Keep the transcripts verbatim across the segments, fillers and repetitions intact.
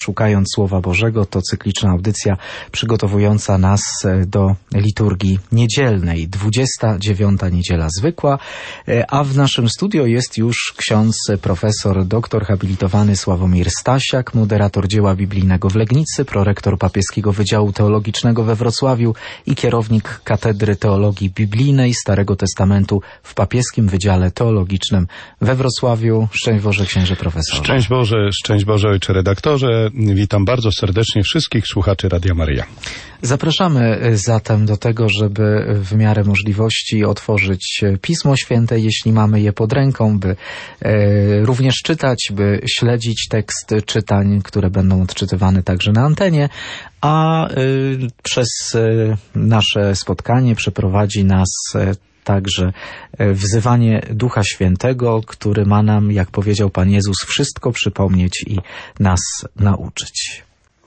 Szukając Słowa Bożego to cykliczna audycja przygotowująca nas do liturgii niedzielnej. dwudziesta dziewiąta niedziela zwykła, a w naszym studio jest już ksiądz profesor, doktor habilitowany Sławomir Stasiak, moderator dzieła biblijnego w Legnicy, prorektor papieskiego Wydziału Teologicznego we Wrocławiu i kierownik Katedry Teologii Biblijnej Starego Testamentu w papieskim Wydziale Teologicznym we Wrocławiu. Szczęść Boże, księże profesorze. Szczęść Boże, szczęść Boże, ojcze redaktorze. Witam bardzo serdecznie wszystkich słuchaczy Radia Maryja. Zapraszamy zatem do tego, żeby w miarę możliwości otworzyć Pismo Święte, jeśli mamy je pod ręką, by e, również czytać, by śledzić tekst czytań, które będą odczytywane także na antenie, a e, przez e, nasze spotkanie przeprowadzi nas e, także wzywanie Ducha Świętego, który ma nam, jak powiedział Pan Jezus, wszystko przypomnieć i nas nauczyć.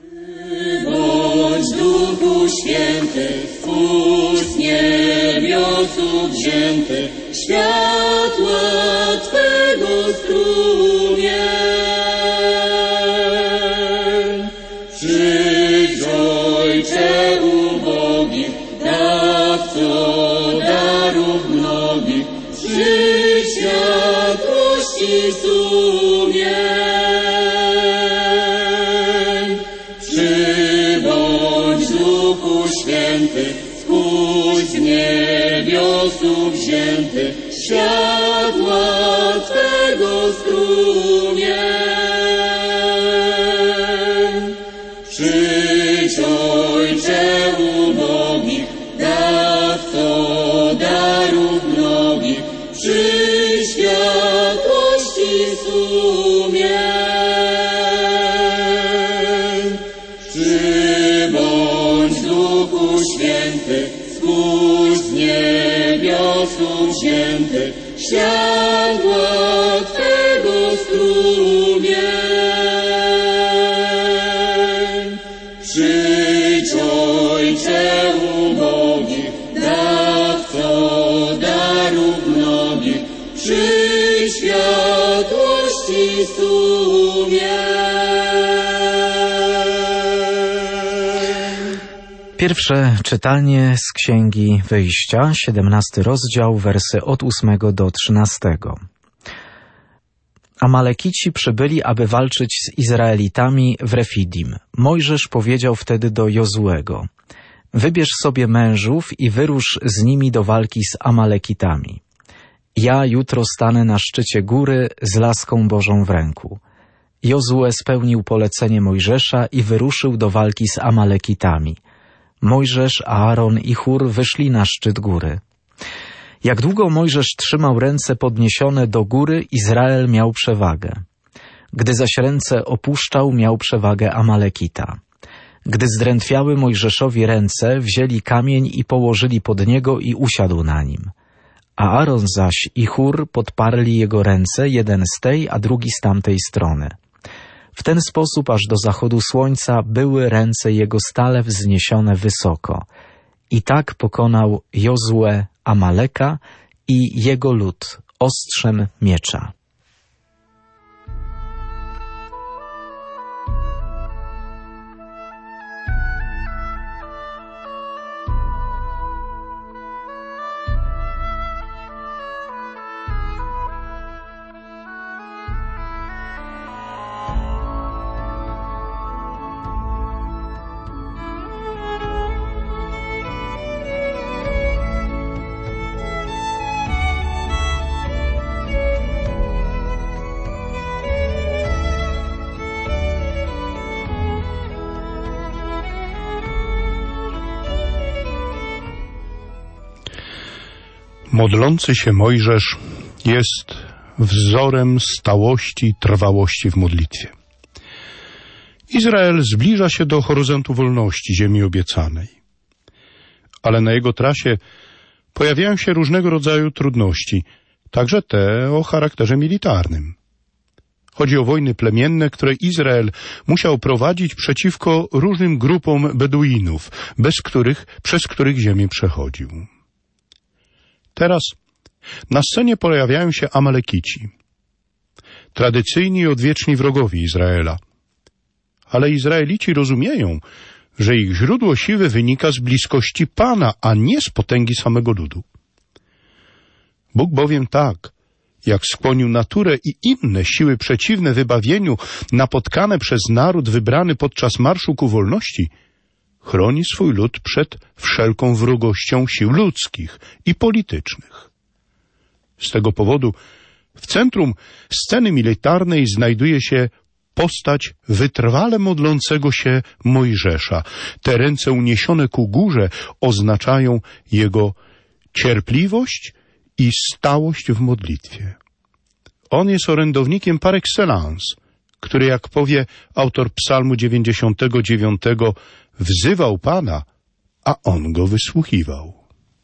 Bądź Duchu Święty, wpół z niebiosu wzięty, światła Twego strumień. Przyjdź, Ojcze ubogi, dawco darów mnogich, przyjdź światłości sumień. Przybądź Duchu Święty, spójrz z niebiosu wzięty, światła Twego strumień. Przyjdź, Ojcze ubogi, dawco darów mnogich, przyjdź światłości sumień. Przybądź Duchu Święty, spójrz z niebiosu wzięty, światła Twego strumień. Przyjdź, Ojcze ubogi, dawco darów mnogich, przyjdź światłości sumień. Pierwsze czytanie z Księgi Wyjścia, siedemnasty rozdział, wersy od ósmego do trzynastego. Amalekici przybyli, aby walczyć z Izraelitami w Refidim. Mojżesz powiedział wtedy do Jozuego: wybierz sobie mężów i wyrusz z nimi do walki z Amalekitami. Ja jutro stanę na szczycie góry z laską Bożą w ręku. Jozue spełnił polecenie Mojżesza i wyruszył do walki z Amalekitami. Mojżesz, Aaron i Hur wyszli na szczyt góry. Jak długo Mojżesz trzymał ręce podniesione do góry, Izrael miał przewagę. Gdy zaś ręce opuszczał, miał przewagę Amalekita. Gdy zdrętwiały Mojżeszowi ręce, wzięli kamień i położyli pod niego i usiadł na nim. A Aaron zaś i Hur podparli jego ręce, jeden z tej, a drugi z tamtej strony. W ten sposób aż do zachodu słońca były ręce jego stale wzniesione wysoko. I tak pokonał Jozue Amaleka i jego lud ostrzem miecza. Modlący się Mojżesz jest wzorem stałości i trwałości w modlitwie. Izrael zbliża się do horyzontu wolności ziemi obiecanej. Ale na jego trasie pojawiają się różnego rodzaju trudności, także te o charakterze militarnym. Chodzi o wojny plemienne, które Izrael musiał prowadzić przeciwko różnym grupom Beduinów, bez których, przez których ziemię przechodził. Teraz na scenie pojawiają się Amalekici, tradycyjni i odwieczni wrogowie Izraela. ale Izraelici rozumieją, że ich źródło siły wynika z bliskości Pana, a nie z potęgi samego ludu. Bóg bowiem tak, jak skłonił naturę i inne siły przeciwne wybawieniu napotkane przez naród wybrany podczas marszu ku wolności, chroni swój lud przed wszelką wrogością sił ludzkich i politycznych. Z tego powodu w centrum sceny militarnej znajduje się postać wytrwale modlącego się Mojżesza. Te ręce uniesione ku górze oznaczają jego cierpliwość i stałość w modlitwie. On jest orędownikiem par excellence, który, jak powie autor psalmu dziewięćdziesiątego dziewiątego, wzywał Pana, a On go wysłuchiwał.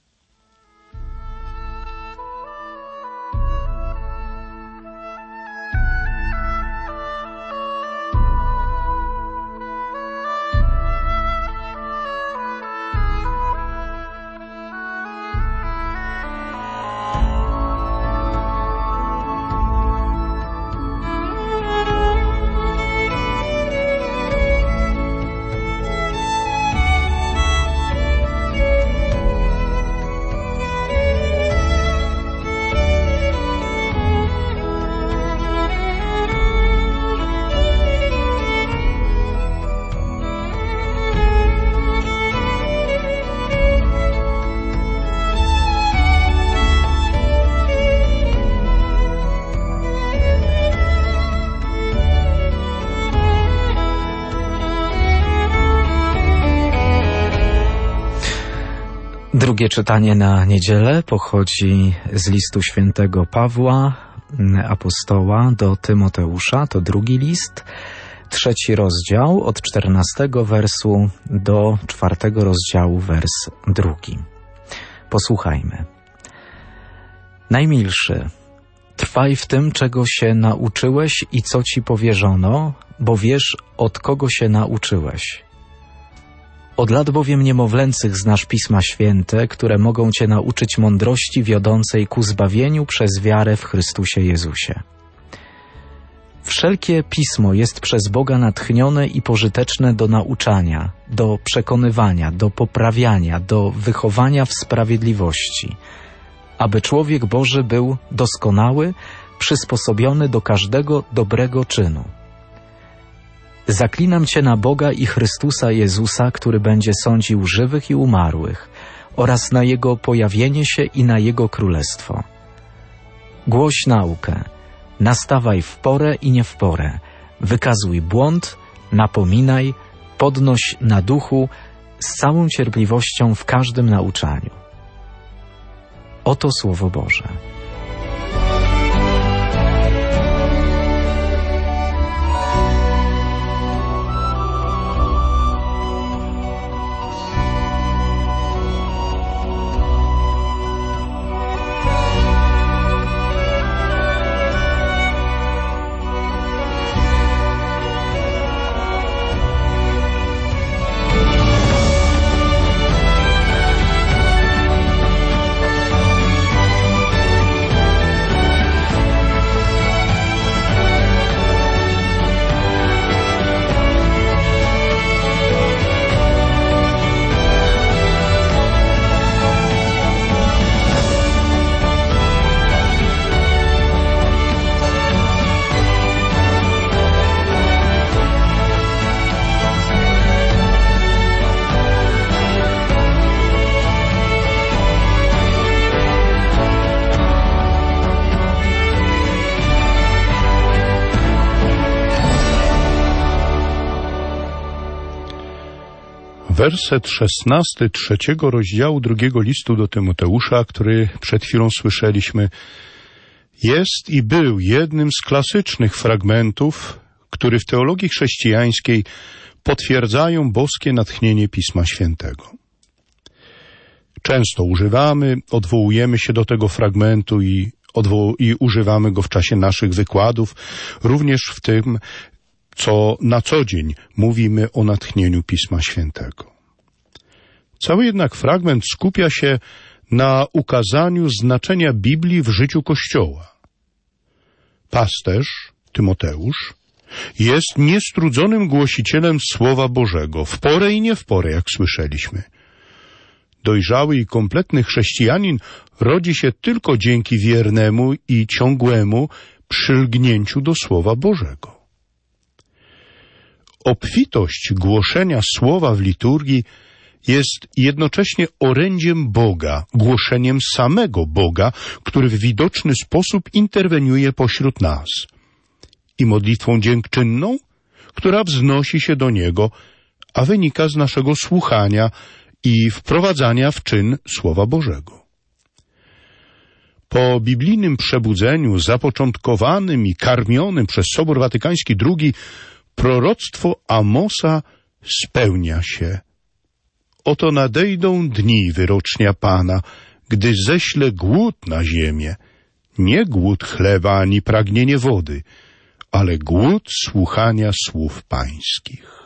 Drugie czytanie na niedzielę pochodzi z listu świętego Pawła, apostoła do Tymoteusza. To drugi list, trzeci rozdział, od czternastego wersu do czwartego rozdziału, wers drugi. Posłuchajmy. Najmilszy, trwaj w tym, czego się nauczyłeś i co ci powierzono, bo wiesz, od kogo się nauczyłeś. Od lat bowiem niemowlęcych znasz Pisma Święte, które mogą cię nauczyć mądrości wiodącej ku zbawieniu przez wiarę w Chrystusie Jezusie. Wszelkie Pismo jest przez Boga natchnione i pożyteczne do nauczania, do przekonywania, do poprawiania, do wychowania w sprawiedliwości, aby człowiek Boży był doskonały, przysposobiony do każdego dobrego czynu. Zaklinam Cię na Boga i Chrystusa Jezusa, który będzie sądził żywych i umarłych, oraz na Jego pojawienie się i na Jego królestwo. Głoś naukę, nastawaj w porę i nie w porę, wykazuj błąd, napominaj, podnoś na duchu, z całą cierpliwością w każdym nauczaniu. Oto Słowo Boże. Werset szesnasty trzeciego rozdziału drugiego listu do Tymoteusza, który przed chwilą słyszeliśmy, jest i był jednym z klasycznych fragmentów, który w teologii chrześcijańskiej potwierdzają boskie natchnienie Pisma Świętego. Często używamy, odwołujemy się do tego fragmentu i, odwoł- i używamy go w czasie naszych wykładów, również w tym, co na co dzień mówimy o natchnieniu Pisma Świętego. Cały jednak fragment skupia się na ukazaniu znaczenia Biblii w życiu Kościoła. Pasterz, Tymoteusz, Jest niestrudzonym głosicielem Słowa Bożego, w porę i nie w porę, jak słyszeliśmy. Dojrzały i kompletny chrześcijanin rodzi się tylko dzięki wiernemu i ciągłemu przylgnięciu do Słowa Bożego. Obfitość głoszenia Słowa w liturgii jest jednocześnie orędziem Boga, głoszeniem samego Boga, który w widoczny sposób interweniuje pośród nas, i modlitwą dziękczynną, która wznosi się do Niego, a wynika z naszego słuchania i wprowadzania w czyn Słowa Bożego. Po biblijnym przebudzeniu, zapoczątkowanym i karmionym przez Sobór Watykański drugi, proroctwo Amosa spełnia się. Oto nadejdą dni wyrocznia Pana, gdy ześle głód na ziemię, nie głód chleba ani pragnienie wody, ale głód słuchania słów pańskich.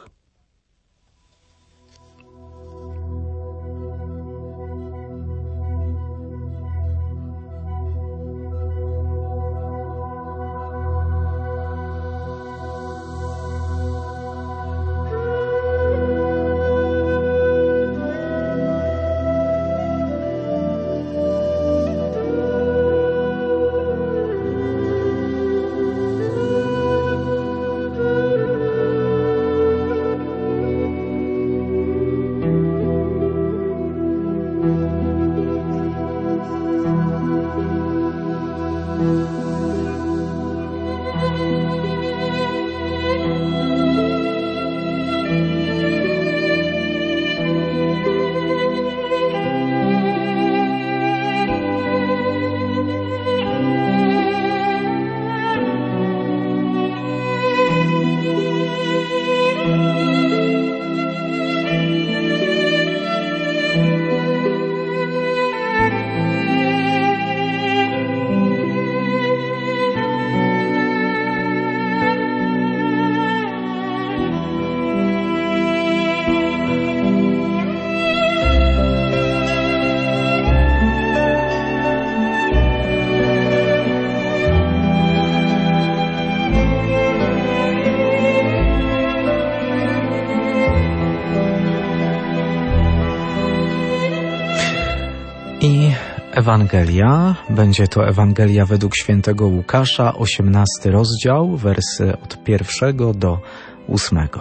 I Ewangelia, będzie to Ewangelia według świętego Łukasza, osiemnasty rozdział, wersy od pierwszego do ósmego.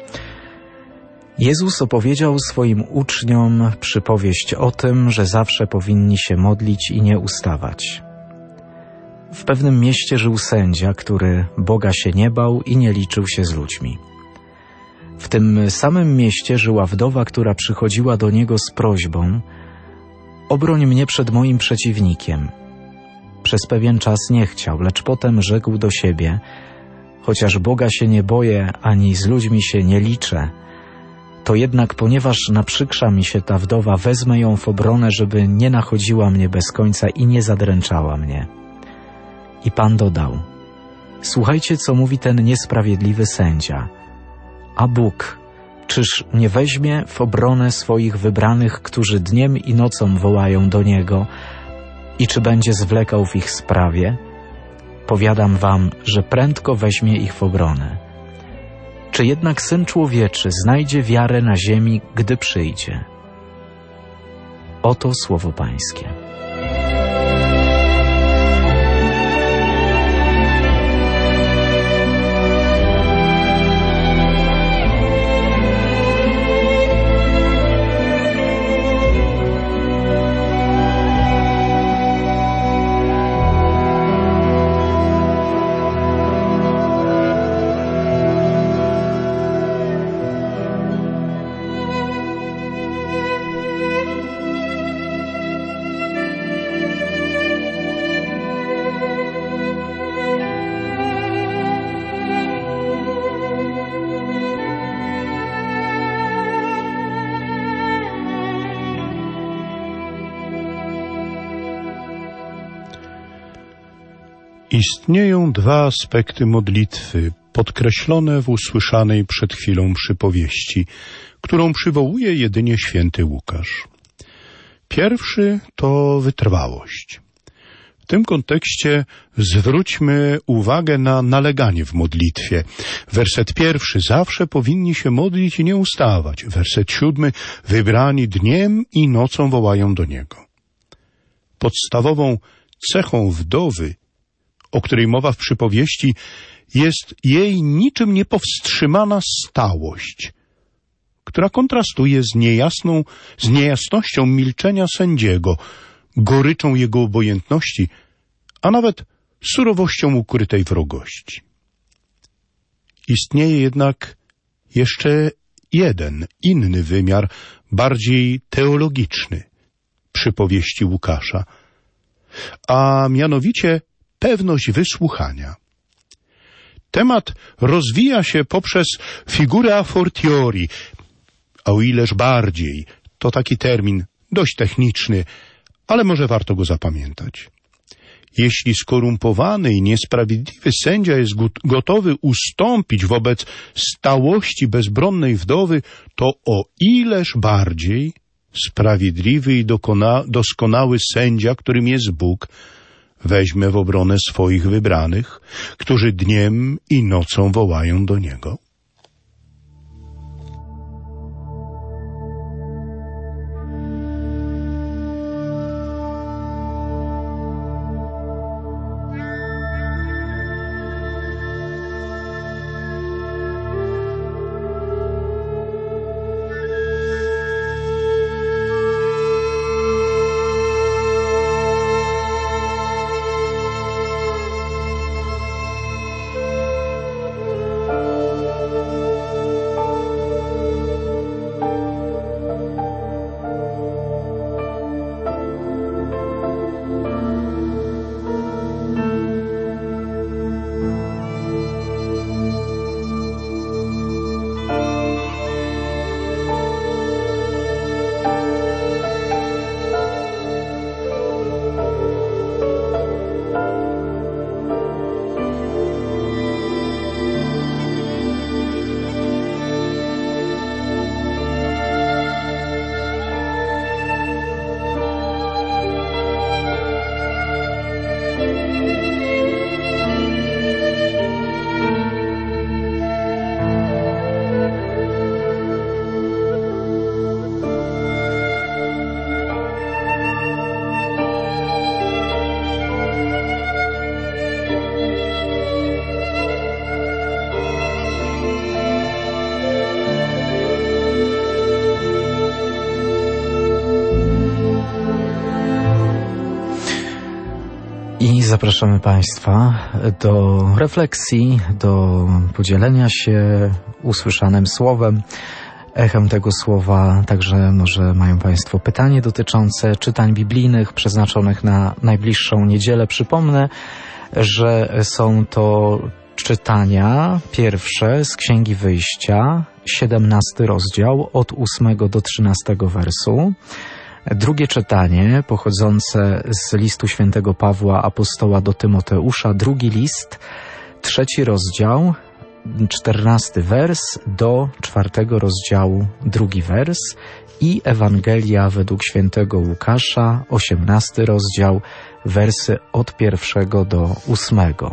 Jezus opowiedział swoim uczniom przypowieść o tym, że zawsze powinni się modlić i nie ustawać. W pewnym mieście żył sędzia, który Boga się nie bał i nie liczył się z ludźmi. W tym samym mieście żyła wdowa, która przychodziła do niego z prośbą: obroń mnie przed moim przeciwnikiem. Przez pewien czas nie chciał, lecz potem rzekł do siebie: chociaż Boga się nie boję, ani z ludźmi się nie liczę, to jednak ponieważ naprzykrza mi się ta wdowa, wezmę ją w obronę, żeby nie nachodziła mnie bez końca i nie zadręczała mnie. I Pan dodał: słuchajcie, co mówi ten niesprawiedliwy sędzia. A Bóg, czyż nie weźmie w obronę swoich wybranych, którzy dniem i nocą wołają do Niego, i czy będzie zwlekał w ich sprawie? Powiadam wam, że prędko weźmie ich w obronę. Czy jednak Syn Człowieczy znajdzie wiarę na ziemi, gdy przyjdzie? Oto słowo Pańskie. Istnieją dwa aspekty modlitwy, podkreślone w usłyszanej przed chwilą przypowieści, którą przywołuje jedynie święty Łukasz. Pierwszy to wytrwałość. W tym kontekście zwróćmy uwagę na naleganie w modlitwie. Werset pierwszy. Zawsze powinni się modlić i nie ustawać. Werset siódmy. Wybrani dniem i nocą wołają do Niego. Podstawową cechą wdowy, o której mowa w przypowieści, jest jej niczym niepowstrzymana stałość, która kontrastuje z niejasną, z niejasnością milczenia sędziego, goryczą jego obojętności, a nawet surowością ukrytej wrogości. Istnieje jednak jeszcze jeden, inny wymiar, bardziej teologiczny przypowieści Łukasza, a mianowicie pewność wysłuchania. Temat rozwija się poprzez figurę a fortiori, a o ileż bardziej, to taki termin dość techniczny, ale może warto go zapamiętać. Jeśli skorumpowany i niesprawiedliwy sędzia jest gotowy ustąpić wobec stałości bezbronnej wdowy, to o ileż bardziej sprawiedliwy i dokona, doskonały sędzia, którym jest Bóg, weźmie w obronę swoich wybranych, którzy dniem i nocą wołają do Niego. I zapraszamy Państwa do refleksji, do podzielenia się usłyszanym słowem, echem tego słowa. Także może mają Państwo pytanie dotyczące czytań biblijnych przeznaczonych na najbliższą niedzielę. Przypomnę, że są to czytania pierwsze z Księgi Wyjścia, siedemnasty rozdział, od ósmego do trzynastego wersu. Drugie czytanie pochodzące z listu świętego Pawła apostoła do Tymoteusza, drugi list, trzeci rozdział, czternasty wers do czwartego rozdziału, drugi wers i Ewangelia według świętego Łukasza, osiemnasty rozdział, wersy od pierwszego do ósmego.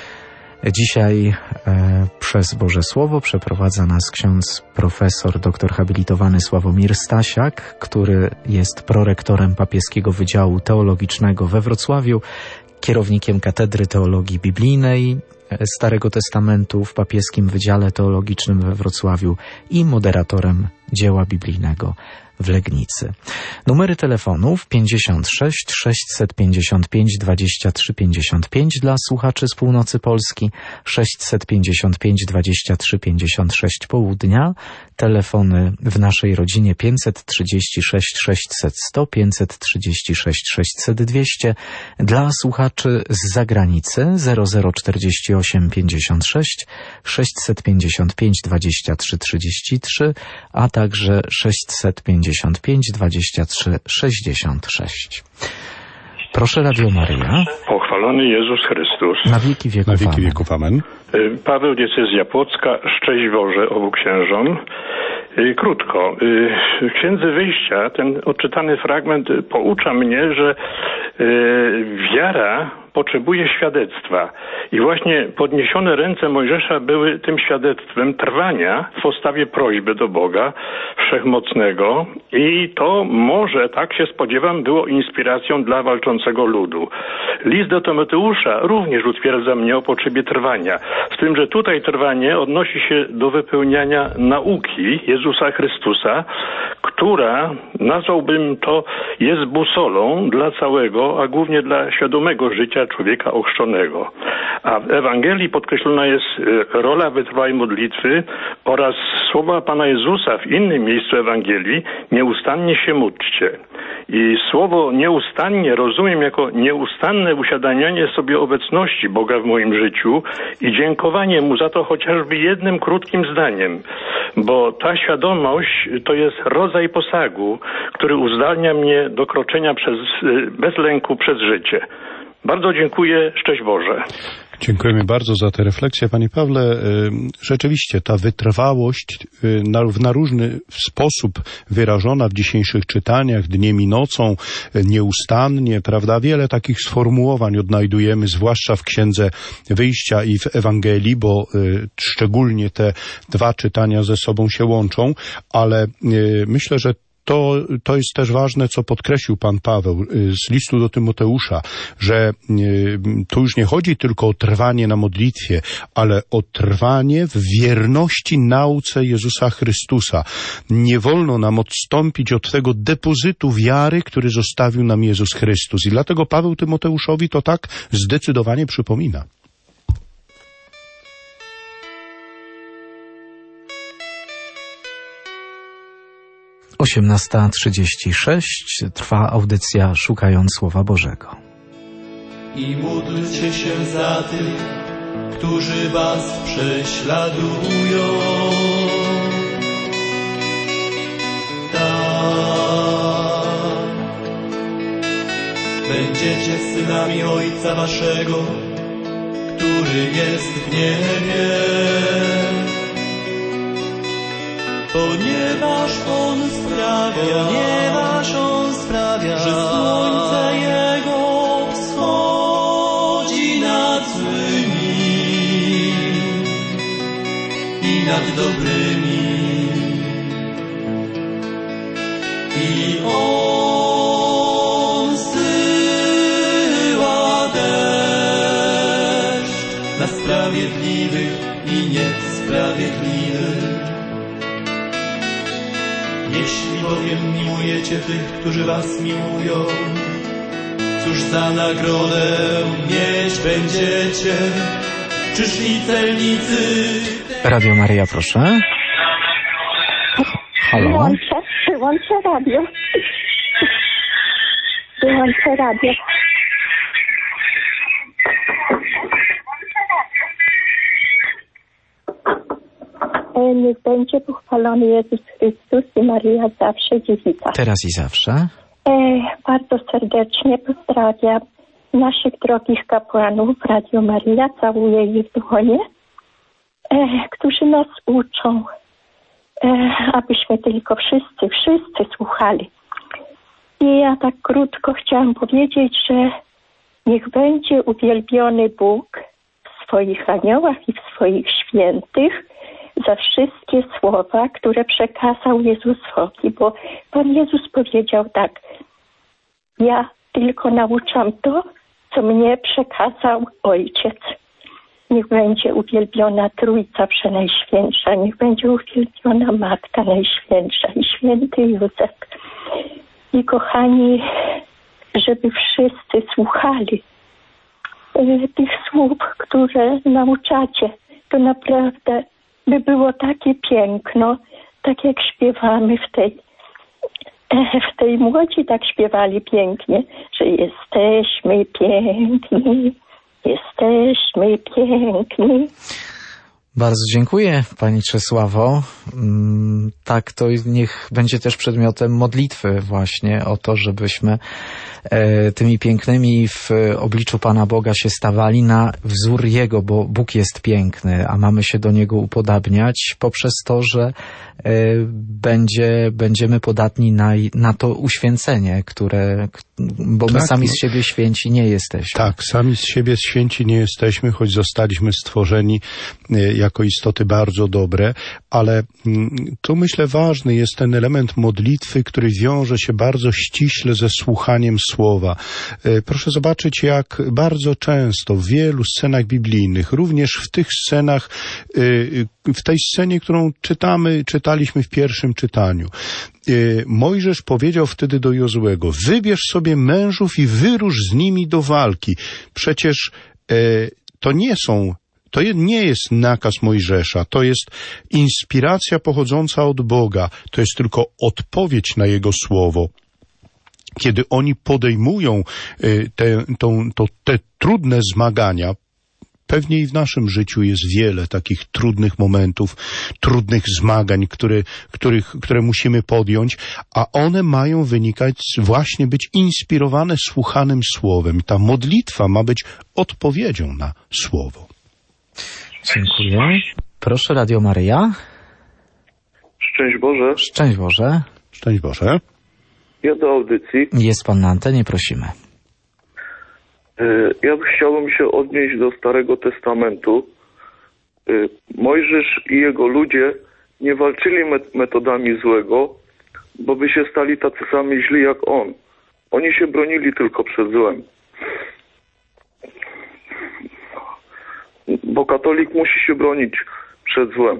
Dzisiaj e, przez Boże Słowo przeprowadza nas ksiądz profesor, doktor habilitowany Sławomir Stasiak, który jest prorektorem Papieskiego Wydziału Teologicznego we Wrocławiu, kierownikiem Katedry Teologii Biblijnej Starego Testamentu w Papieskim Wydziale Teologicznym we Wrocławiu i moderatorem dzieła biblijnego w Legnicy. Numery telefonów pięćdziesiąt sześć sześćset pięćdziesiąt pięć dwadzieścia trzy pięćdziesiąt pięć dla słuchaczy z północy Polski, sześćset pięćdziesiąt pięć dwadzieścia trzy pięćdziesiąt sześć południa, telefony w naszej rodzinie pięćset trzydzieści sześć sześćset sto, pięćset trzydzieści sześć sześćset dwieście, dla słuchaczy z zagranicy zero zero czterdzieści osiem pięćdziesiąt sześć sześćset pięćdziesiąt pięć dwadzieścia trzy trzydzieści trzy, a także sześćset pięćdziesiąt pięć dwadzieścia trzy sześćdziesiąt sześć. Proszę, Radio Maryja. Pochwalony Jezus Chrystus. Na wieki wieków, Na wieki amen. wieków amen. Paweł, diecezja płocka, szczęść Boże obu księżom. Y, Krótko. Y, W Księdze Wyjścia ten odczytany fragment poucza mnie, że y, wiara potrzebuje świadectwa. I właśnie podniesione ręce Mojżesza były tym świadectwem trwania w postawie prośby do Boga Wszechmocnego i to może, tak się spodziewam, było inspiracją dla walczącego ludu. List do Tymoteusza również utwierdza mnie o potrzebie trwania. Z tym, że tutaj trwanie odnosi się do wypełniania nauki Jezusa Chrystusa, która, nazwałbym to, jest busolą dla całego, a głównie dla świadomego życia człowieka ochrzczonego. A w Ewangelii podkreślona jest rola wytrwałej modlitwy oraz słowa Pana Jezusa w innym miejscu Ewangelii: nieustannie się módlcie. I słowo nieustannie rozumiem jako nieustanne uświadamianie sobie obecności Boga w moim życiu i dziękowanie Mu za to chociażby jednym krótkim zdaniem, bo ta świadomość to jest rodzaj posagu, który uzdalnia mnie do kroczenia przez, bez lęku przez życie. Bardzo dziękuję. Szczęść Boże. Dziękujemy bardzo za tę refleksję, Panie Pawle. Rzeczywiście ta wytrwałość w na różny sposób wyrażona w dzisiejszych czytaniach, dniem i nocą, nieustannie, prawda? Wiele takich sformułowań odnajdujemy, zwłaszcza w Księdze Wyjścia i w Ewangelii, bo szczególnie te dwa czytania ze sobą się łączą, ale myślę, że To, to jest też ważne, co podkreślił pan Paweł z listu do Tymoteusza, że tu już nie chodzi tylko o trwanie na modlitwie, ale o trwanie w wierności nauce Jezusa Chrystusa. Nie wolno nam odstąpić od tego depozytu wiary, który zostawił nam Jezus Chrystus. I dlatego Paweł Tymoteuszowi to tak zdecydowanie przypomina. osiemnasta trzydzieści sześć trwa audycja Szukając Słowa Bożego. I módlcie się za tych, którzy was prześladują. Tak. Będziecie synami Ojca waszego, który jest w niebie. Ponieważ On sprawia, ponieważ On sprawia, że słońce Jego wschodzi nad złymi i nad dobrymi. I On zsyła deszcz na sprawiedliwych i niesprawiedliwych. Jeśli bowiem miłujecie tych, którzy was miłują, cóż za nagrodę mieć będziecie? Czyż i celnicy? Radio Maryja, proszę. Halo? Wyłączę, wyłączę radio. Wyłączę radio. Niech będzie pochwalony Jezus Chrystus i Maryja zawsze dziewica. Teraz i zawsze. E, bardzo serdecznie pozdrawiam naszych drogich kapłanów Radio Maryja, całuję ich w dłonie, e, którzy nas uczą, e, abyśmy tylko wszyscy, wszyscy słuchali. I ja tak krótko chciałam powiedzieć, że niech będzie uwielbiony Bóg w swoich aniołach i w swoich świętych za wszystkie słowa, które przekazał Jezusowi, bo Pan Jezus powiedział tak: ja tylko nauczam to, co mnie przekazał Ojciec. Niech będzie uwielbiona Trójca Przenajświętsza, niech będzie uwielbiona Matka Najświętsza i Święty Józef. I kochani, żeby wszyscy słuchali y, tych słów, które nauczacie, to naprawdę by było takie piękno, tak jak śpiewamy w tej, w tej młodzi tak śpiewali pięknie, że jesteśmy piękni, jesteśmy piękni. Bardzo dziękuję, Pani Czesławo. Tak, to niech będzie też przedmiotem modlitwy właśnie o to, żebyśmy tymi pięknymi w obliczu Pana Boga się stawali na wzór Jego, bo Bóg jest piękny, a mamy się do Niego upodabniać poprzez to, że będzie, będziemy podatni na, na to uświęcenie, które, bo my tak, sami z siebie święci nie jesteśmy. Tak, sami z siebie święci nie jesteśmy, choć zostaliśmy stworzeni jako istoty bardzo dobre, ale tu myślę ważny jest ten element modlitwy, który wiąże się bardzo ściśle ze słuchaniem Słowa. Proszę zobaczyć, jak bardzo często w wielu scenach biblijnych, również w tych scenach, w tej scenie, którą czytamy, czytaliśmy w pierwszym czytaniu, Mojżesz powiedział wtedy do Jozuego: wybierz sobie mężów i wyrusz z nimi do walki. Przecież to nie są To nie jest nakaz Mojżesza, to jest inspiracja pochodząca od Boga, to jest tylko odpowiedź na Jego słowo. Kiedy oni podejmują te, tą, to, te trudne zmagania, pewnie i w naszym życiu jest wiele takich trudnych momentów, trudnych zmagań, które, których, które musimy podjąć, a one mają wynikać, właśnie być inspirowane słuchanym słowem. Ta modlitwa ma być odpowiedzią na słowo. Dziękuję. Proszę, Radio Maryja. Szczęść Boże. Szczęść Boże. Szczęść Boże. Ja do audycji. Jest Pan na antenie, prosimy. Ja chciałbym się odnieść do Starego Testamentu. Mojżesz i jego ludzie nie walczyli metodami złego, bo by się stali tacy sami źli jak on. Oni się bronili tylko przed złem. Bo katolik musi się bronić przed złem.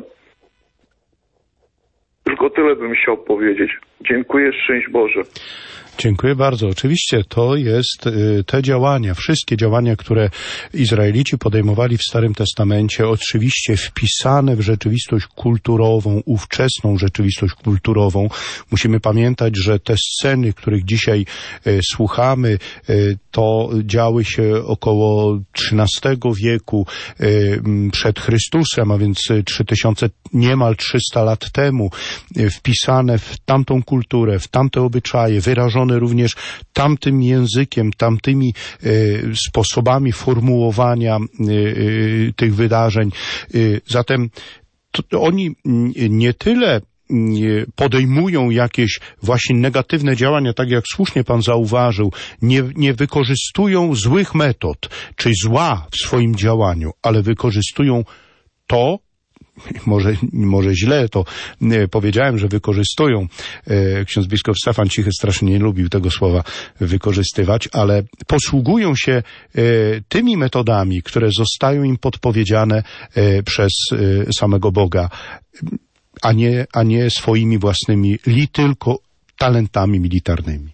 Tylko tyle bym chciał powiedzieć. Dziękuję, szczęść Boże. Dziękuję bardzo. Oczywiście to jest y, te działania, wszystkie działania, które Izraelici podejmowali w Starym Testamencie, oczywiście wpisane w rzeczywistość kulturową, ówczesną rzeczywistość kulturową. Musimy pamiętać, że te sceny, których dzisiaj y, słuchamy, y, to działy się około trzynastego wieku y, przed Chrystusem, a więc trzy tysiące, niemal trzysta lat temu, y, wpisane w tamtą kulturę, w tamte obyczaje, wyrażone również tamtym językiem, tamtymi e, sposobami formułowania e, e, tych wydarzeń. E, zatem to, oni nie tyle podejmują jakieś właśnie negatywne działania, tak jak słusznie Pan zauważył, nie, nie wykorzystują złych metod, czy zła w swoim działaniu, ale wykorzystują to, Może, może źle to e, powiedziałem, że wykorzystują. E, ksiądz biskup Stefan Cichy strasznie nie lubił tego słowa wykorzystywać, ale posługują się e, tymi metodami, które zostają im podpowiedziane e, przez e, samego Boga, a nie, a nie swoimi własnymi, li tylko talentami militarnymi.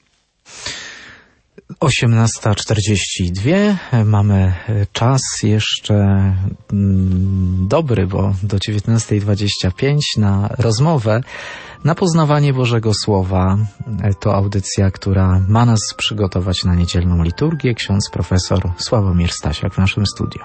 osiemnasta czterdzieści dwa. Mamy czas jeszcze mm, dobry, bo do dziewiętnasta dwadzieścia pięć na rozmowę, na poznawanie Bożego Słowa. To audycja, która ma nas przygotować na niedzielną liturgię. Ksiądz profesor Sławomir Stasiak w naszym studiu.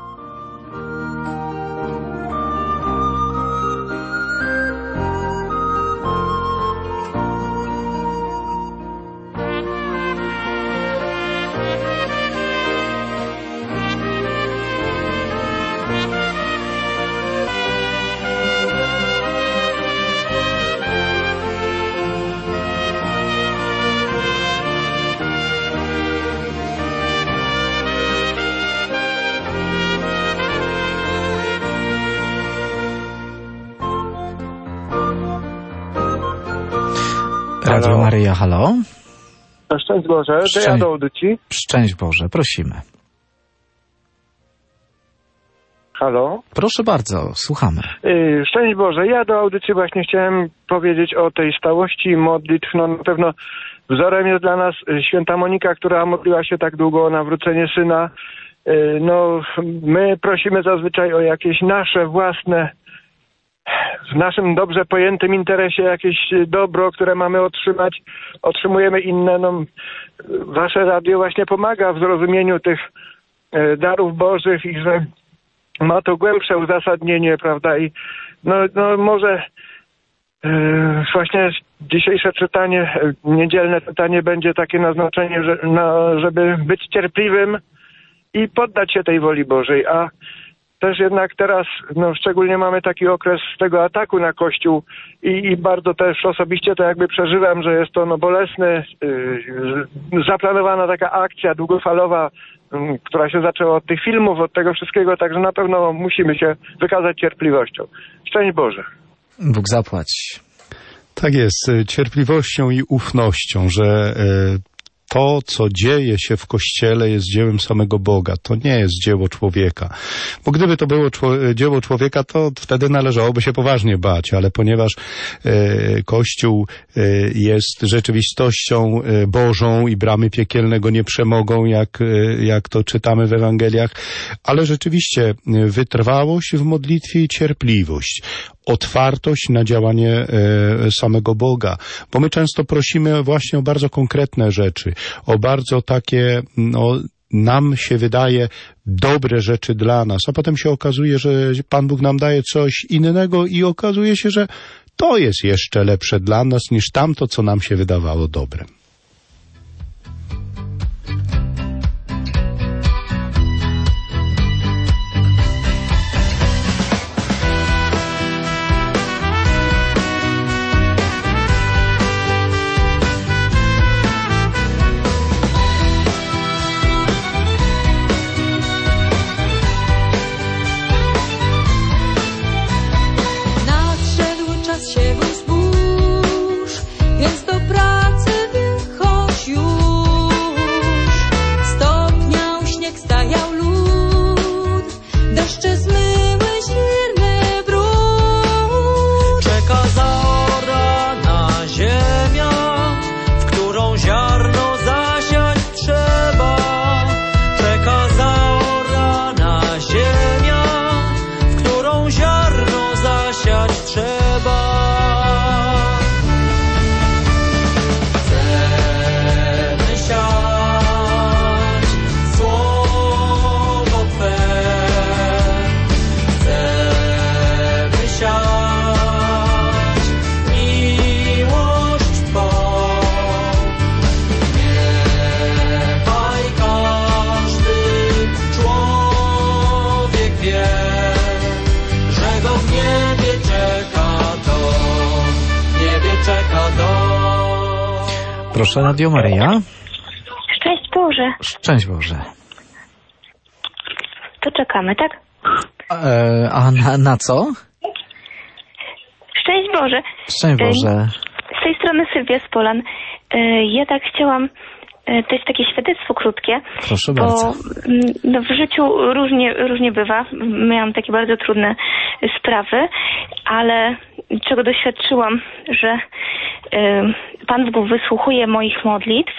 Radio Maryja, halo. Szczęść Boże, to Szczęść... ja do audycji. Szczęść Boże, prosimy. Halo? Proszę bardzo, słuchamy. Yy, szczęść Boże, ja do audycji właśnie chciałem powiedzieć o tej stałości modlitw. No na pewno wzorem jest dla nas święta Monika, która modliła się tak długo o nawrócenie syna. Yy, no my prosimy zazwyczaj o jakieś nasze własne, w naszym dobrze pojętym interesie jakieś dobro, które mamy otrzymać, otrzymujemy inne. No, wasze radio właśnie pomaga w zrozumieniu tych darów bożych i że ma to głębsze uzasadnienie, prawda, i no, no może yy, właśnie dzisiejsze czytanie, niedzielne czytanie będzie takie naznaczenie, że, no, żeby być cierpliwym i poddać się tej woli Bożej, a też jednak teraz, no szczególnie mamy taki okres tego ataku na Kościół i, i bardzo też osobiście to jakby przeżywam, że jest to no bolesny, yy, zaplanowana taka akcja długofalowa, yy, która się zaczęła od tych filmów, od tego wszystkiego, także na pewno musimy się wykazać cierpliwością. Szczęść Boże. Bóg zapłać. Tak jest, cierpliwością i ufnością, że yy... to, co dzieje się w Kościele, jest dziełem samego Boga. To nie jest dzieło człowieka. Bo gdyby to było czło- dzieło człowieka, to wtedy należałoby się poważnie bać, ale ponieważ e, Kościół e, jest rzeczywistością e, Bożą i bramy piekielne go nie przemogą, jak, e, jak to czytamy w Ewangeliach, ale rzeczywiście wytrwałość w modlitwie i cierpliwość, otwartość na działanie e, samego Boga. Bo my często prosimy właśnie o bardzo konkretne rzeczy, o bardzo takie, no, nam się wydaje dobre rzeczy dla nas, a potem się okazuje, że Pan Bóg nam daje coś innego i okazuje się, że to jest jeszcze lepsze dla nas niż tamto, co nam się wydawało dobre. Proszę, Radio Maryja. Szczęść Boże. Szczęść Boże. To czekamy, tak? E, a na, na co? Szczęść Boże. Szczęść Boże. Z tej strony Sylwia z Polan. Ja tak chciałam, to jest takie świadectwo krótkie. Proszę bo bardzo. No, w życiu różnie, różnie bywa. Miałam takie bardzo trudne sprawy, ale czego doświadczyłam, że Pan Bóg wysłuchuje moich modlitw,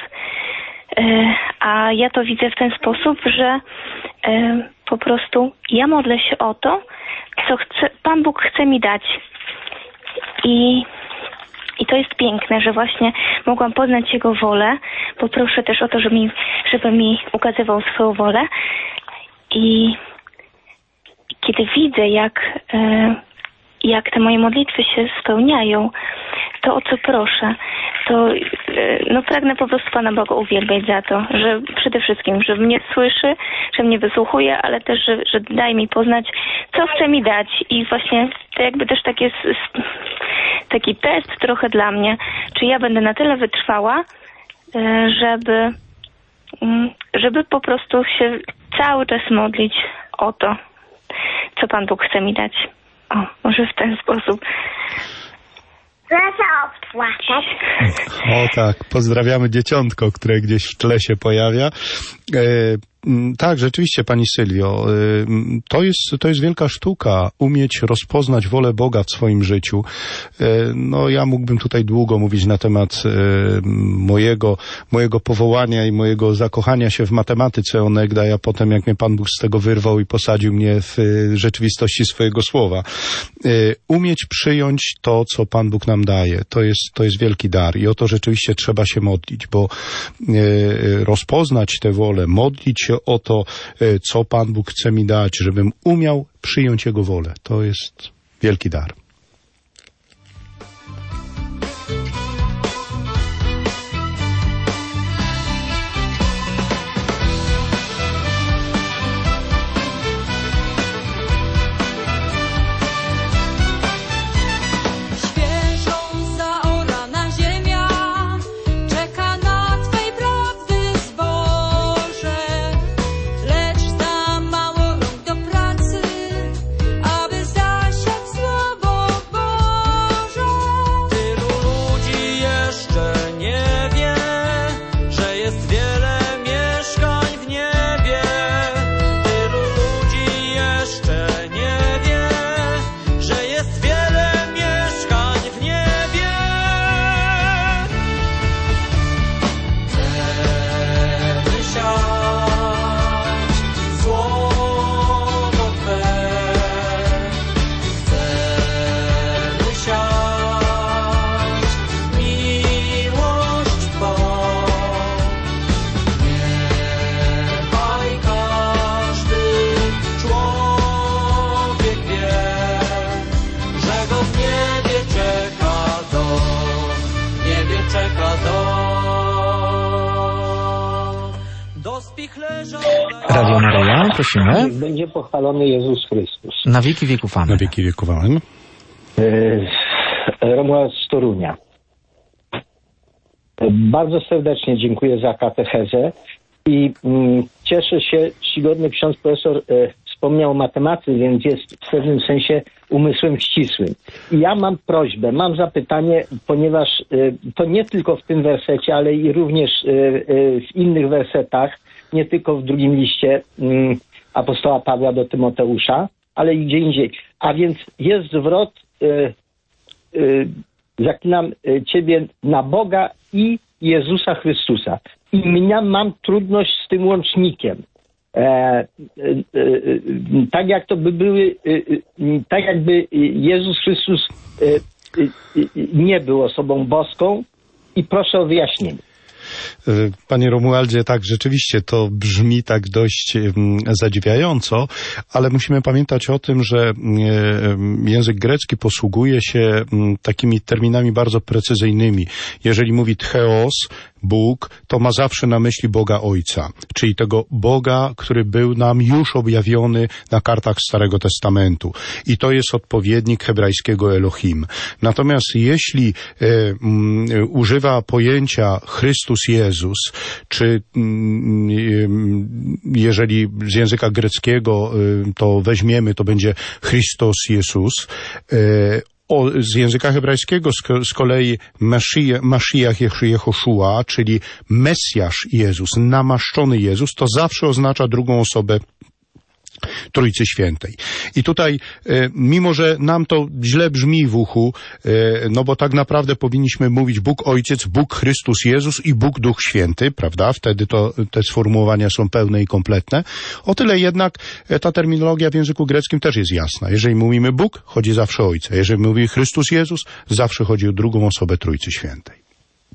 a ja to widzę w ten sposób, że po prostu ja modlę się o to, co chce, Pan Bóg chce mi dać. I, I to jest piękne, że właśnie mogłam poznać Jego wolę, bo proszę też o to, żeby mi, żeby mi ukazywał swoją wolę. I kiedy widzę, jak, jak te moje modlitwy się spełniają, to o co proszę, to no, pragnę po prostu Pana Boga uwielbiać za to, że przede wszystkim, że mnie słyszy, że mnie wysłuchuje, ale też, że, że daje mi poznać, co chce mi dać. I właśnie to jakby też taki, jest, taki test trochę dla mnie, czy ja będę na tyle wytrwała, żeby, żeby po prostu się cały czas modlić o to, co Pan Bóg chce mi dać. O, może w ten sposób. O tak, pozdrawiamy dzieciątko, które gdzieś w tle się pojawia. E, tak, rzeczywiście, pani Sylwio, e, to jest, to jest wielka sztuka, umieć rozpoznać wolę Boga w swoim życiu. E, no ja mógłbym tutaj długo mówić na temat e, mojego, mojego powołania i mojego zakochania się w matematyce onegdaj, a potem jak mnie Pan Bóg z tego wyrwał i posadził mnie w e, rzeczywistości swojego słowa. E, umieć przyjąć to, co Pan Bóg nam daje. daje, to jest, to jest wielki dar i o to rzeczywiście trzeba się modlić, bo rozpoznać tę wolę, modlić się o to, co Pan Bóg chce mi dać, żebym umiał przyjąć Jego wolę. To jest wielki dar. Radio Maryja, prosimy. Niech będzie pochwalony Jezus Chrystus. Na wieki wieków amen. Na wieki wieków amen. E, Romuald z Torunia. Bardzo serdecznie dziękuję za katechezę i mm, cieszę się, czcigodny ksiądz profesor e, wspomniał o matematyce, więc jest w pewnym sensie umysłem ścisłym. I ja mam prośbę, mam zapytanie, ponieważ e, to nie tylko w tym wersecie, ale i również e, e, w innych wersetach, nie tylko w drugim liście mm, apostoła Pawła do Tymoteusza, ale i gdzie indziej. A więc jest zwrot, y, y, zaklinam y, Ciebie na Boga i Jezusa Chrystusa. I ja mam trudność z tym łącznikiem. E, y, y, y, tak jak to by były, y, y, tak jakby Jezus Chrystus y, y, y, nie był osobą boską i proszę o wyjaśnienie. Panie Romualdzie, tak, rzeczywiście to brzmi tak dość zadziwiająco, ale musimy pamiętać o tym, że język grecki posługuje się takimi terminami bardzo precyzyjnymi. Jeżeli mówi theos, Bóg, to ma zawsze na myśli Boga Ojca, czyli tego Boga, który był nam już objawiony na kartach Starego Testamentu. I to jest odpowiednik hebrajskiego Elohim. Natomiast jeśli e, m, używa pojęcia Chrystus Jezus, czy m, jeżeli z języka greckiego e, to weźmiemy, to będzie Christos Jezus, e, O, z języka hebrajskiego z, z kolei Mashiach Jehoszua, czyli Mesjasz Jezus, namaszczony Jezus, to zawsze oznacza drugą osobę Trójcy Świętej. I tutaj, mimo że nam to źle brzmi w uchu, no bo tak naprawdę powinniśmy mówić Bóg Ojciec, Bóg Chrystus Jezus i Bóg Duch Święty, prawda? Wtedy to te sformułowania są pełne i kompletne. O tyle jednak ta terminologia w języku greckim też jest jasna. Jeżeli mówimy Bóg, chodzi zawsze o Ojca. Jeżeli mówimy Chrystus Jezus, zawsze chodzi o drugą osobę Trójcy Świętej.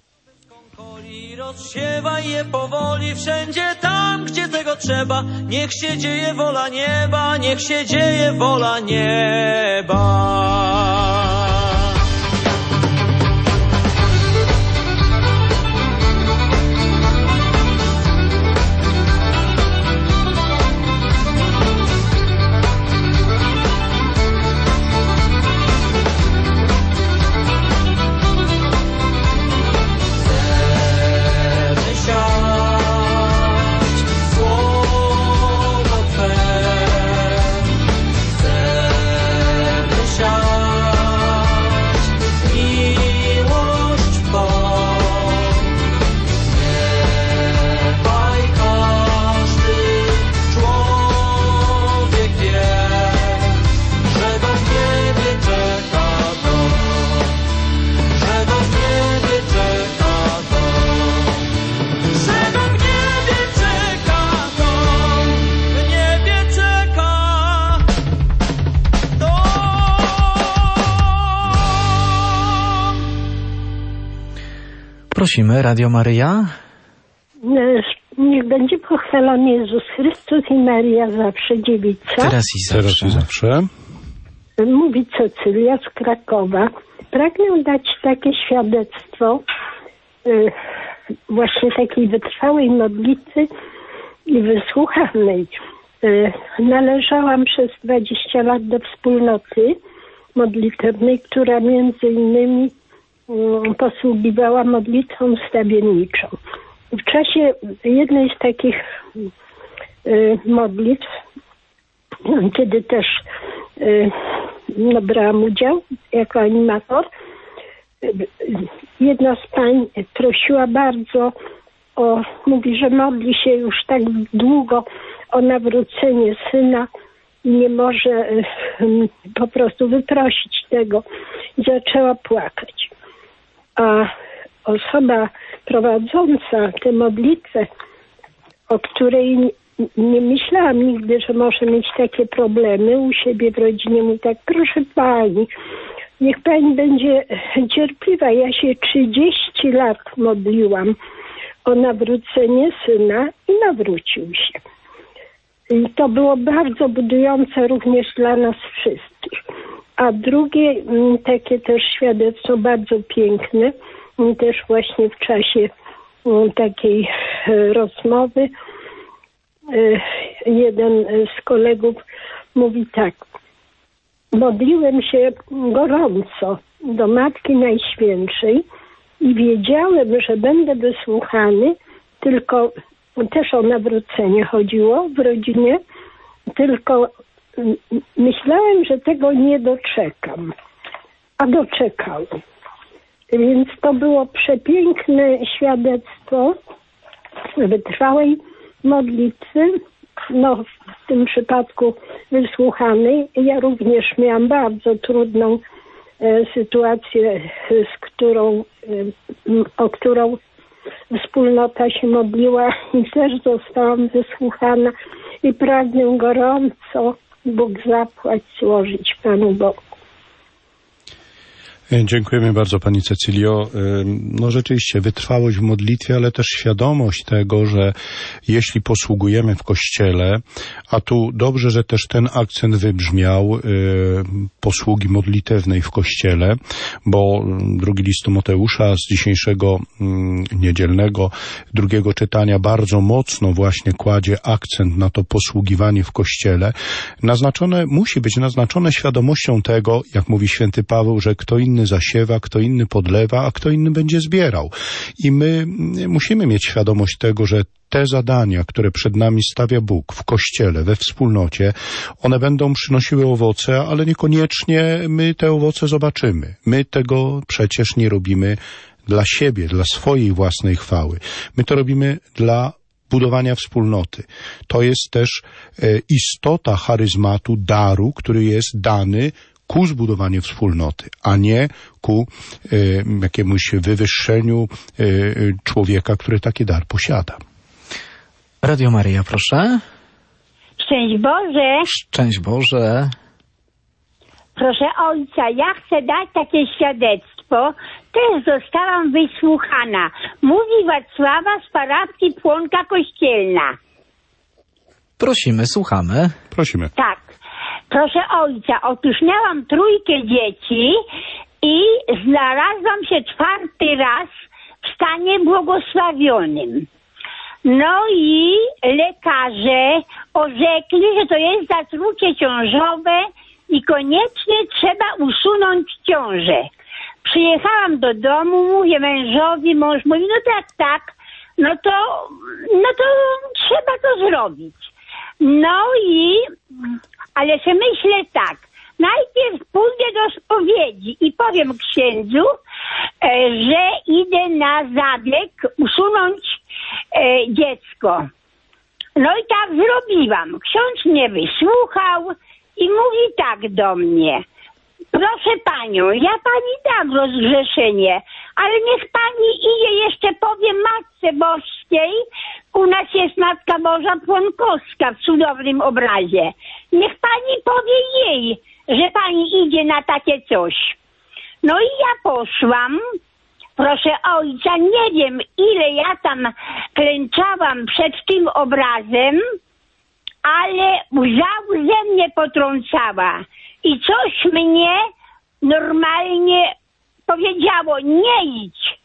Rozsiewaj je powoli wszędzie tam, gdzie tego trzeba. Niech się dzieje wola nieba, niech się dzieje wola nieba. Chcemy siać Prosimy, Radio Maryja. Niech będzie pochwalony Jezus Chrystus i Maria zawsze dziewica. Teraz i zawsze. Teraz i zawsze. Mówi Cecylia z Krakowa. Pragnę dać takie świadectwo y, właśnie takiej wytrwałej modlitwy i wysłuchanej. Y, należałam przez dwadzieścia lat do wspólnoty modlitewnej, która między innymi y, posługiwała modlitwą wstawienniczą. W czasie jednej z takich y, modlitw, kiedy też y, no, brałam udział jako animator, y, jedna z pań prosiła bardzo o, mówi, że modli się już tak długo o nawrócenie syna i nie może y, y, po prostu wyprosić tego. I zaczęła płakać. A osoba prowadząca tę modlitwę, o której nie myślałam nigdy, że może mieć takie problemy u siebie w rodzinie, mówi tak: proszę pani, niech pani będzie cierpliwa. Ja się trzydzieści lat modliłam o nawrócenie syna i nawrócił się. I to było bardzo budujące również dla nas wszystkich. A drugie takie też świadectwo bardzo piękne, też właśnie w czasie takiej rozmowy jeden z kolegów mówi tak: modliłem się gorąco do Matki Najświętszej i wiedziałem, że będę wysłuchany, tylko też o nawrócenie chodziło w rodzinie, tylko myślałem, że tego nie doczekam, a doczekałem. Więc to było przepiękne świadectwo wytrwałej modlitwy, no w tym przypadku wysłuchanej. Ja również miałam bardzo trudną e, sytuację, z którą, e, o którą wspólnota się modliła i też zostałam wysłuchana i pragnę gorąco Bóg zapłać złożyć Panu Bogu. Dziękujemy bardzo Pani Cecylio. No rzeczywiście wytrwałość w modlitwie, ale też świadomość tego, że jeśli posługujemy w Kościele, a tu dobrze, że też ten akcent wybrzmiał, posługi modlitewnej w Kościele, bo drugi list Tymoteusza z dzisiejszego niedzielnego drugiego czytania bardzo mocno właśnie kładzie akcent na to posługiwanie w Kościele. Naznaczone, musi być naznaczone świadomością tego, jak mówi święty Paweł, że kto inny zasiewa, kto inny podlewa, a kto inny będzie zbierał. I my musimy mieć świadomość tego, że te zadania, które przed nami stawia Bóg w Kościele, we wspólnocie, one będą przynosiły owoce, ale niekoniecznie my te owoce zobaczymy. My tego przecież nie robimy dla siebie, dla swojej własnej chwały. My to robimy dla budowania wspólnoty. To jest też e, istota charyzmatu, daru, który jest dany ku zbudowaniu wspólnoty, a nie ku e, jakiemuś wywyższeniu e, człowieka, który taki dar posiada. Radio Maryja, proszę. Szczęść Boże. Szczęść Boże. Proszę ojca, ja chcę dać takie świadectwo. Też zostałam wysłuchana. Mówi Wacława z parafii Płonka Kościelna. Prosimy, słuchamy. Prosimy. Tak. Proszę ojca, otóż miałam trójkę dzieci i znalazłam się czwarty raz w stanie błogosławionym. No i lekarze orzekli, że to jest zatrucie ciążowe i koniecznie trzeba usunąć ciążę. Przyjechałam do domu, mówię mężowi, mąż mówi, no tak, tak, no to, no to trzeba to zrobić. No i, ale się myślę tak, najpierw pójdę do spowiedzi i powiem księdzu, że idę na zabieg usunąć e, dziecko. No i tak zrobiłam. Ksiądz mnie wysłuchał i mówi tak do mnie: proszę panią, ja pani dam rozgrzeszenie, ale niech pani idzie, jeszcze powie Matce Boskiej, u nas jest Matka Boża Płonkowska w cudownym obrazie. Niech pani powie jej, że pani idzie na takie coś. No i ja poszłam, proszę ojca, nie wiem, ile ja tam klęczałam przed tym obrazem, ale łza łzę mnie potrącała i coś mnie normalnie powiedziało, nie idź.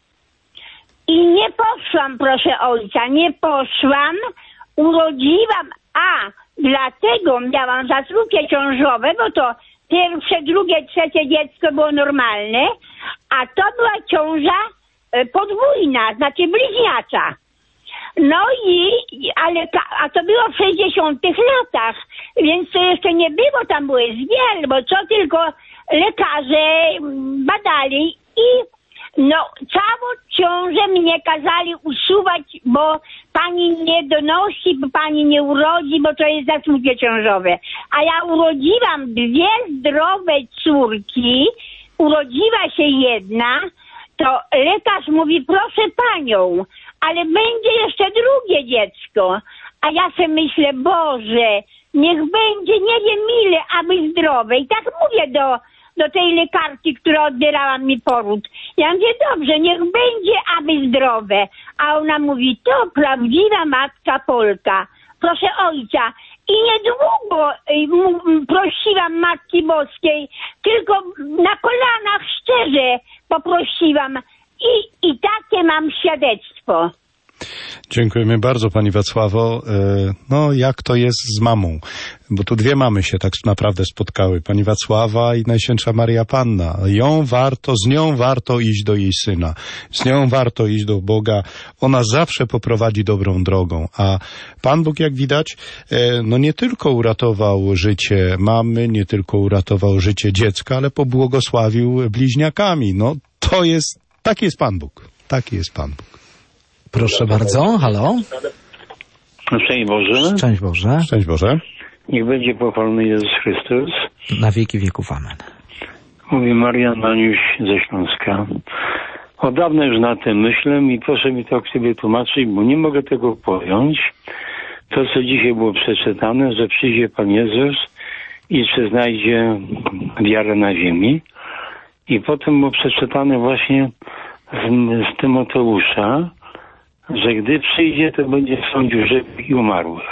I nie poszłam, proszę ojca, nie poszłam, urodziłam, a dlatego miałam zasługi ciążowe, bo to pierwsze, drugie, trzecie dziecko było normalne, a to była ciąża podwójna, znaczy bliźniacza. No i, ale, a to było w sześćdziesiątych latach, więc to jeszcze nie było, tam były zwiel, bo co tylko lekarze badali i no całą ciążę mnie kazali usuwać, bo pani nie donosi, bo pani nie urodzi, bo to jest zasługi ciążowe. A ja urodziłam dwie zdrowe córki, urodziła się jedna, to lekarz mówi, proszę panią, ale będzie jeszcze drugie dziecko. A ja sobie myślę, Boże, niech będzie, nie wiem ile, aby zdrowe. I tak mówię do, do tej lekarki, która odbierała mi poród. Ja mówię, dobrze, niech będzie, aby zdrowe. A ona mówi, to prawdziwa matka Polka. Proszę ojca. I niedługo y, prosiłam Matki Boskiej, tylko na kolanach szczerze poprosiłam. I, i takie mam świadectwo. Dziękujemy bardzo, pani Wacławo. No, jak to jest z mamą? Bo tu dwie mamy się tak naprawdę spotkały. Pani Wacława i Najświętsza Maria Panna. Ją warto, z nią warto iść do jej Syna. Z nią warto iść do Boga. Ona zawsze poprowadzi dobrą drogą. A Pan Bóg, jak widać, no nie tylko uratował życie mamy, nie tylko uratował życie dziecka, ale pobłogosławił bliźniakami. No, to jest, taki jest Pan Bóg. Taki jest Pan Bóg. Proszę bardzo, halo. Szczęść Boże. Szczęść Boże. Szczęść Boże. Niech będzie pochwalony Jezus Chrystus. Na wieki wieków, amen. Mówi Marian Maniuś ze Śląska. Od dawna już na tym myślę i proszę mi to sobie tłumaczyć, bo nie mogę tego pojąć. To, co dzisiaj było przeczytane, że przyjdzie Pan Jezus i czy znajdzie wiarę na ziemi. I potem było przeczytane właśnie z, z Tymoteusza, że gdy przyjdzie, to będzie sądził żywych i umarłych.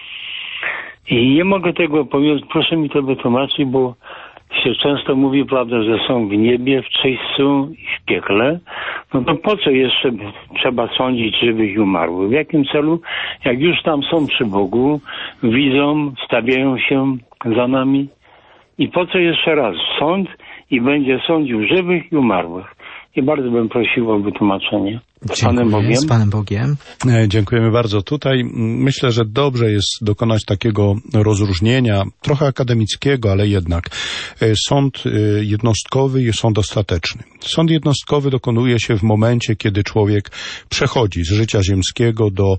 I nie mogę tego powiedzieć, proszę mi to wytłumaczyć, bo się często mówi, prawda, że są w niebie, w czyśćcu i w piekle. No to po co jeszcze trzeba sądzić żywych i umarłych? W jakim celu? Jak już tam są przy Bogu, widzą, stawiają się za nami. I po co jeszcze raz sąd i będzie sądził żywych i umarłych? I bardzo bym prosił o wytłumaczenie. Z Panem Bogiem. Z Panem Bogiem. Dziękujemy bardzo. Tutaj myślę, że dobrze jest dokonać takiego rozróżnienia, trochę akademickiego, ale jednak. Sąd jednostkowy i sąd ostateczny. Sąd jednostkowy dokonuje się w momencie, kiedy człowiek przechodzi z życia ziemskiego do,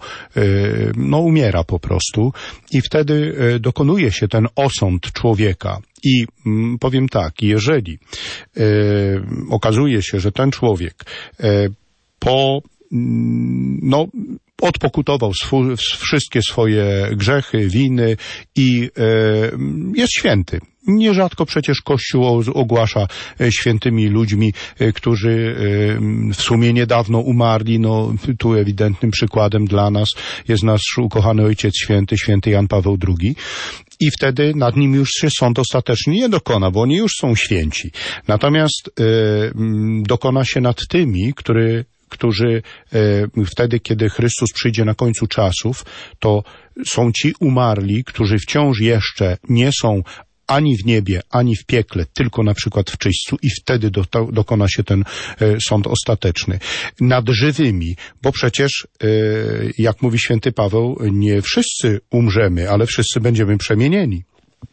no umiera po prostu i wtedy dokonuje się ten osąd człowieka. I mm, powiem tak, jeżeli e, okazuje się, że ten człowiek e, po, mm, no, odpokutował swu, wszystkie swoje grzechy, winy i e, jest święty. Nierzadko przecież Kościół ogłasza świętymi ludźmi, którzy w sumie niedawno umarli. No, tu ewidentnym przykładem dla nas jest nasz ukochany Ojciec Święty, święty Jan Paweł drugi. I wtedy nad nim już się sąd ostateczny nie dokona, bo oni już są święci. Natomiast y, dokona się nad tymi, który, którzy y, wtedy, kiedy Chrystus przyjdzie na końcu czasów, to są ci umarli, którzy wciąż jeszcze nie są ani w niebie, ani w piekle, tylko na przykład w czyśćcu i wtedy do, to, dokona się ten e, sąd ostateczny. Nad żywymi, bo przecież, e, jak mówi święty Paweł, nie wszyscy umrzemy, ale wszyscy będziemy przemienieni.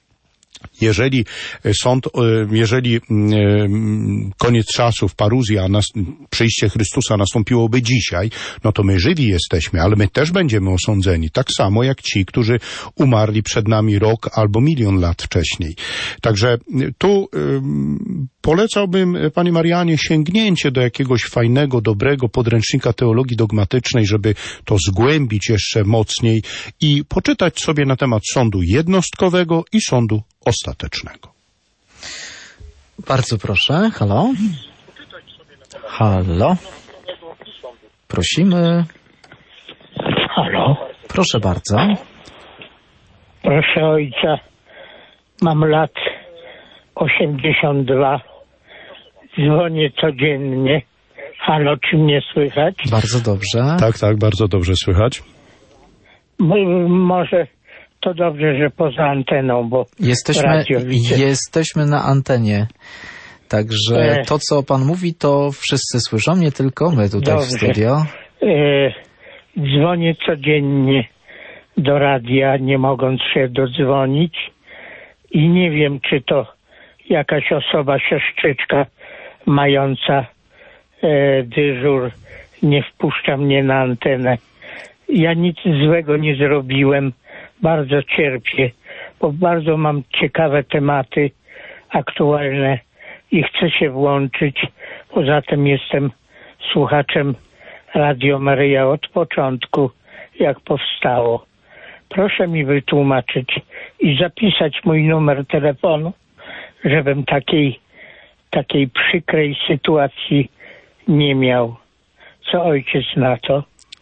Jeżeli sąd, jeżeli koniec czasów, paruzja, przyjście Chrystusa nastąpiłoby dzisiaj, no to my żywi jesteśmy, ale my też będziemy osądzeni, tak samo jak ci, którzy umarli przed nami rok albo milion lat wcześniej. Także tu polecałbym, Panie Marianie, sięgnięcie do jakiegoś fajnego, dobrego podręcznika teologii dogmatycznej, żeby to zgłębić jeszcze mocniej i poczytać sobie na temat sądu jednostkowego i sądu ostatecznego. Bardzo proszę. Halo? Halo? Prosimy. Halo? Proszę bardzo. Proszę ojca, mam lat osiemdziesiąt dwa. Dzwonię codziennie. Halo, czy mnie słychać? Bardzo dobrze. Tak, tak, bardzo dobrze słychać. M- może to dobrze, że poza anteną, bo Jesteśmy, radio widzę. jesteśmy na antenie. Także E. to, co pan mówi, to wszyscy słyszą, nie tylko my tutaj Dobrze. w studio. E, dzwonię codziennie do radia, nie mogąc się dodzwonić i nie wiem, czy to jakaś osoba, siostrzyczka mająca e, dyżur nie wpuszcza mnie na antenę. Ja nic złego nie zrobiłem, bardzo cierpię, bo bardzo mam ciekawe tematy aktualne i chcę się włączyć. Poza tym jestem słuchaczem Radio Maryja od początku, jak powstało. Proszę mi wytłumaczyć i zapisać mój numer telefonu, żebym takiej, takiej przykrej sytuacji nie miał. Co ojciec na to?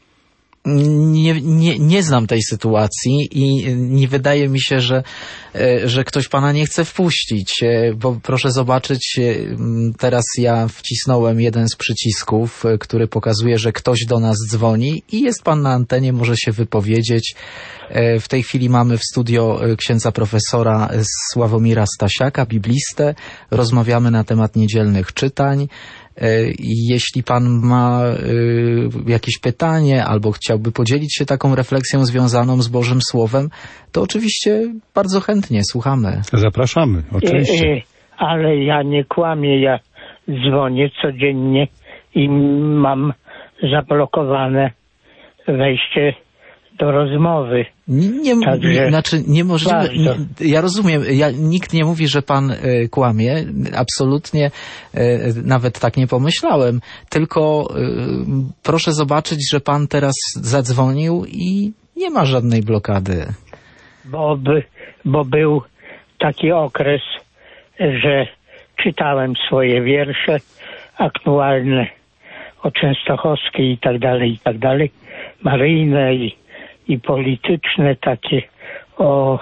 Nie, nie, nie znam tej sytuacji i nie wydaje mi się, że, że ktoś pana nie chce wpuścić, bo proszę zobaczyć, teraz ja wcisnąłem jeden z przycisków, który pokazuje, że ktoś do nas dzwoni i jest pan na antenie, może się wypowiedzieć. W tej chwili mamy w studio księdza profesora Sławomira Stasiaka, biblistę. Rozmawiamy na temat niedzielnych czytań. Jeśli pan ma y, jakieś pytanie albo chciałby podzielić się taką refleksją związaną z Bożym Słowem, to oczywiście bardzo chętnie słuchamy. Zapraszamy, oczywiście. E, e, ale ja nie kłamię, ja dzwonię codziennie i mam zablokowane wejście do rozmowy. Nie, Także nie, znaczy niemożliwe. bardzo. Nie, ja rozumiem, ja, nikt nie mówi, że pan y, kłamie. Absolutnie y, nawet tak nie pomyślałem. Tylko y, proszę zobaczyć, że pan teraz zadzwonił i nie ma żadnej blokady. Bo, by, bo był taki okres, że czytałem swoje wiersze aktualne o Częstochowskiej i tak dalej, i tak dalej, maryjne i, i polityczne, takie o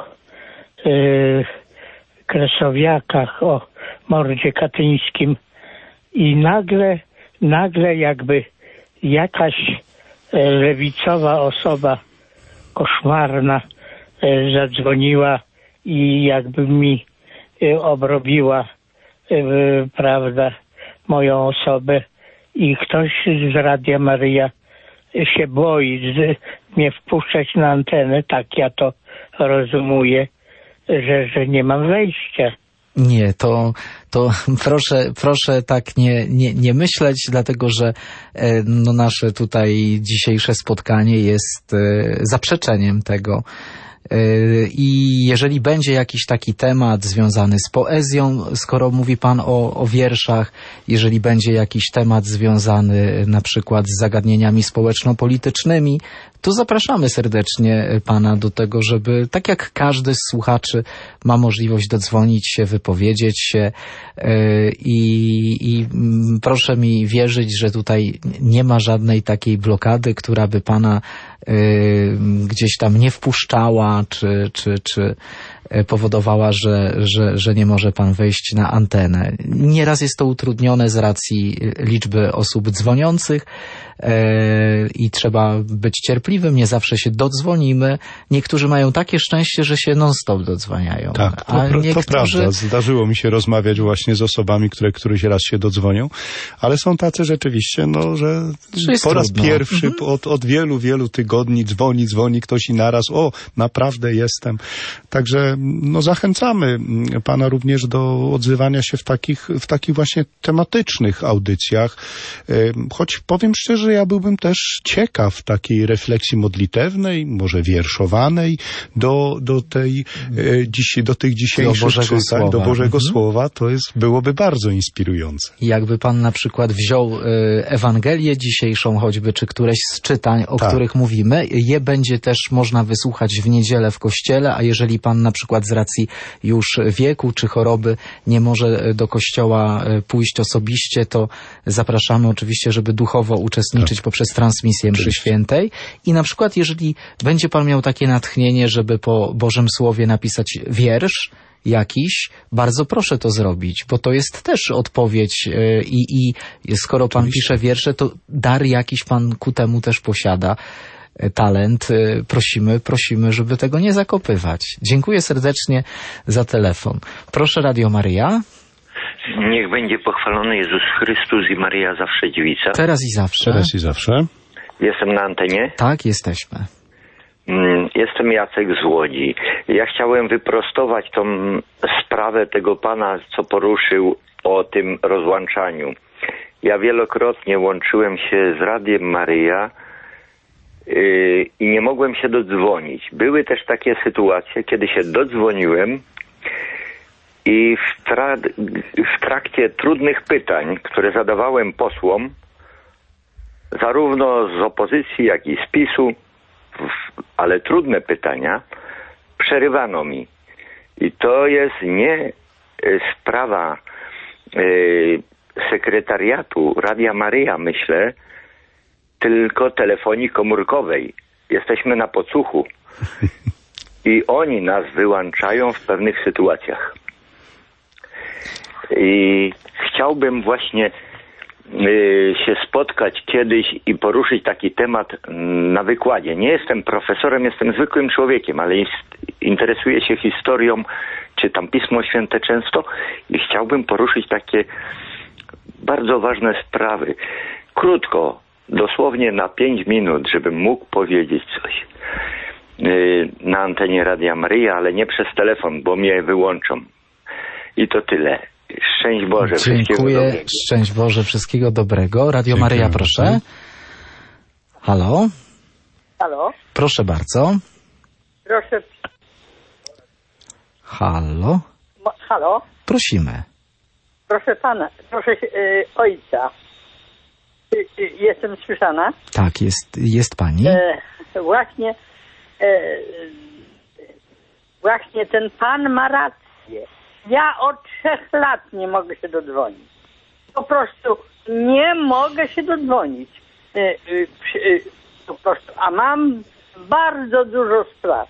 y, Kresowiakach, o mordzie katyńskim i nagle, nagle jakby jakaś y, lewicowa osoba koszmarna y, zadzwoniła i jakby mi y, obrobiła, y, prawda, moją osobę i ktoś z Radia Maryja się boi z, mnie wpuszczać na antenę, tak ja to rozumuję, że, że nie mam wejścia. Nie, to, to proszę, proszę tak nie, nie, nie myśleć, dlatego że no, nasze tutaj dzisiejsze spotkanie jest zaprzeczeniem tego. I jeżeli będzie jakiś taki temat związany z poezją, skoro mówi pan o, o wierszach, jeżeli będzie jakiś temat związany na przykład z zagadnieniami społeczno-politycznymi, to zapraszamy serdecznie pana do tego, żeby tak jak każdy z słuchaczy ma możliwość dodzwonić się, wypowiedzieć się i, i proszę mi wierzyć, że tutaj nie ma żadnej takiej blokady, która by pana gdzieś tam nie wpuszczała, czy, czy, czy powodowała, że, że, że nie może pan wejść na antenę. Nieraz jest to utrudnione z racji liczby osób dzwoniących i trzeba być cierpliwym, nie zawsze się dodzwonimy. Niektórzy mają takie szczęście, że się non-stop dodzwaniają. Tak, to, a to niektórzy... prawda. Zdarzyło mi się rozmawiać właśnie z osobami, które któryś raz się dodzwonią, ale są tacy rzeczywiście, no, że po raz trudno. pierwszy Mhm. od, od wielu, wielu tygodni dzwoni, dzwoni ktoś i naraz, o, naprawdę jestem. Także no, zachęcamy pana również do odzywania się w takich, w takich właśnie tematycznych audycjach. Choć powiem szczerze, że ja byłbym też ciekaw takiej refleksji modlitewnej, może wierszowanej do, do tej, e, dziś, do tych dzisiejszych do Bożego czytań, Słowa. do Bożego Mhm. Słowa. To jest, byłoby bardzo inspirujące. Jakby pan na przykład wziął y, Ewangelię dzisiejszą choćby, czy któreś z czytań, o Tak. których mówimy, je będzie też można wysłuchać w niedzielę w kościele, a jeżeli pan na przykład z racji już wieku czy choroby nie może do kościoła y, pójść osobiście, to zapraszamy oczywiście, żeby duchowo uczestniczyć Tak. poprzez transmisję mszy świętej. I na przykład jeżeli będzie pan miał takie natchnienie, żeby po Bożym Słowie napisać wiersz jakiś, bardzo proszę to zrobić, bo to jest też odpowiedź yy, i, i skoro pan pisze wiersze, to dar jakiś pan ku temu też posiada, yy, talent. Yy, prosimy, prosimy, żeby tego nie zakopywać. Dziękuję serdecznie za telefon. Proszę, Radio Maryja. Niech będzie pochwalony Jezus Chrystus i Maryja zawsze dziewica. Teraz i zawsze. Teraz i zawsze. Jestem na antenie. Tak, jesteśmy. Jestem Jacek z Łodzi. Ja chciałem wyprostować tą sprawę tego pana, co poruszył o tym rozłączaniu. Ja wielokrotnie łączyłem się z Radiem Maryja yy, i nie mogłem się dodzwonić. Były też takie sytuacje, kiedy się dodzwoniłem i w, tra- w trakcie trudnych pytań, które zadawałem posłom, zarówno z opozycji, jak i z PiSu, ale trudne pytania, przerywano mi. I to jest nie sprawa y, sekretariatu Radia Maryja, myślę, tylko telefonii komórkowej. Jesteśmy na podsłuchu. I oni nas wyłączają w pewnych sytuacjach. I chciałbym właśnie się spotkać kiedyś i poruszyć taki temat na wykładzie. Nie jestem profesorem, jestem zwykłym człowiekiem, ale jest, interesuję się historią, czytam Pismo Święte często i chciałbym poruszyć takie bardzo ważne sprawy. Krótko, dosłownie na pięć minut, żebym mógł powiedzieć coś yy, na antenie Radia Maryja, ale nie przez telefon, bo mnie wyłączą. I to tyle. Szczęść Boże. Dziękuję. Szczęść Boże. Wszystkiego dobrego. Radio Dziękuję. Maryja, proszę. Halo? Halo? Proszę bardzo. Proszę. Halo? Mo- halo? Prosimy. Proszę pana, proszę y, ojca. Y, y, jestem słyszana? Tak, jest, jest pani. E, właśnie, e, właśnie ten pan ma rację. Ja od trzech lat nie mogę się dodzwonić. Po prostu nie mogę się dodzwonić. Y, y, y, po prostu, a mam bardzo dużo spraw.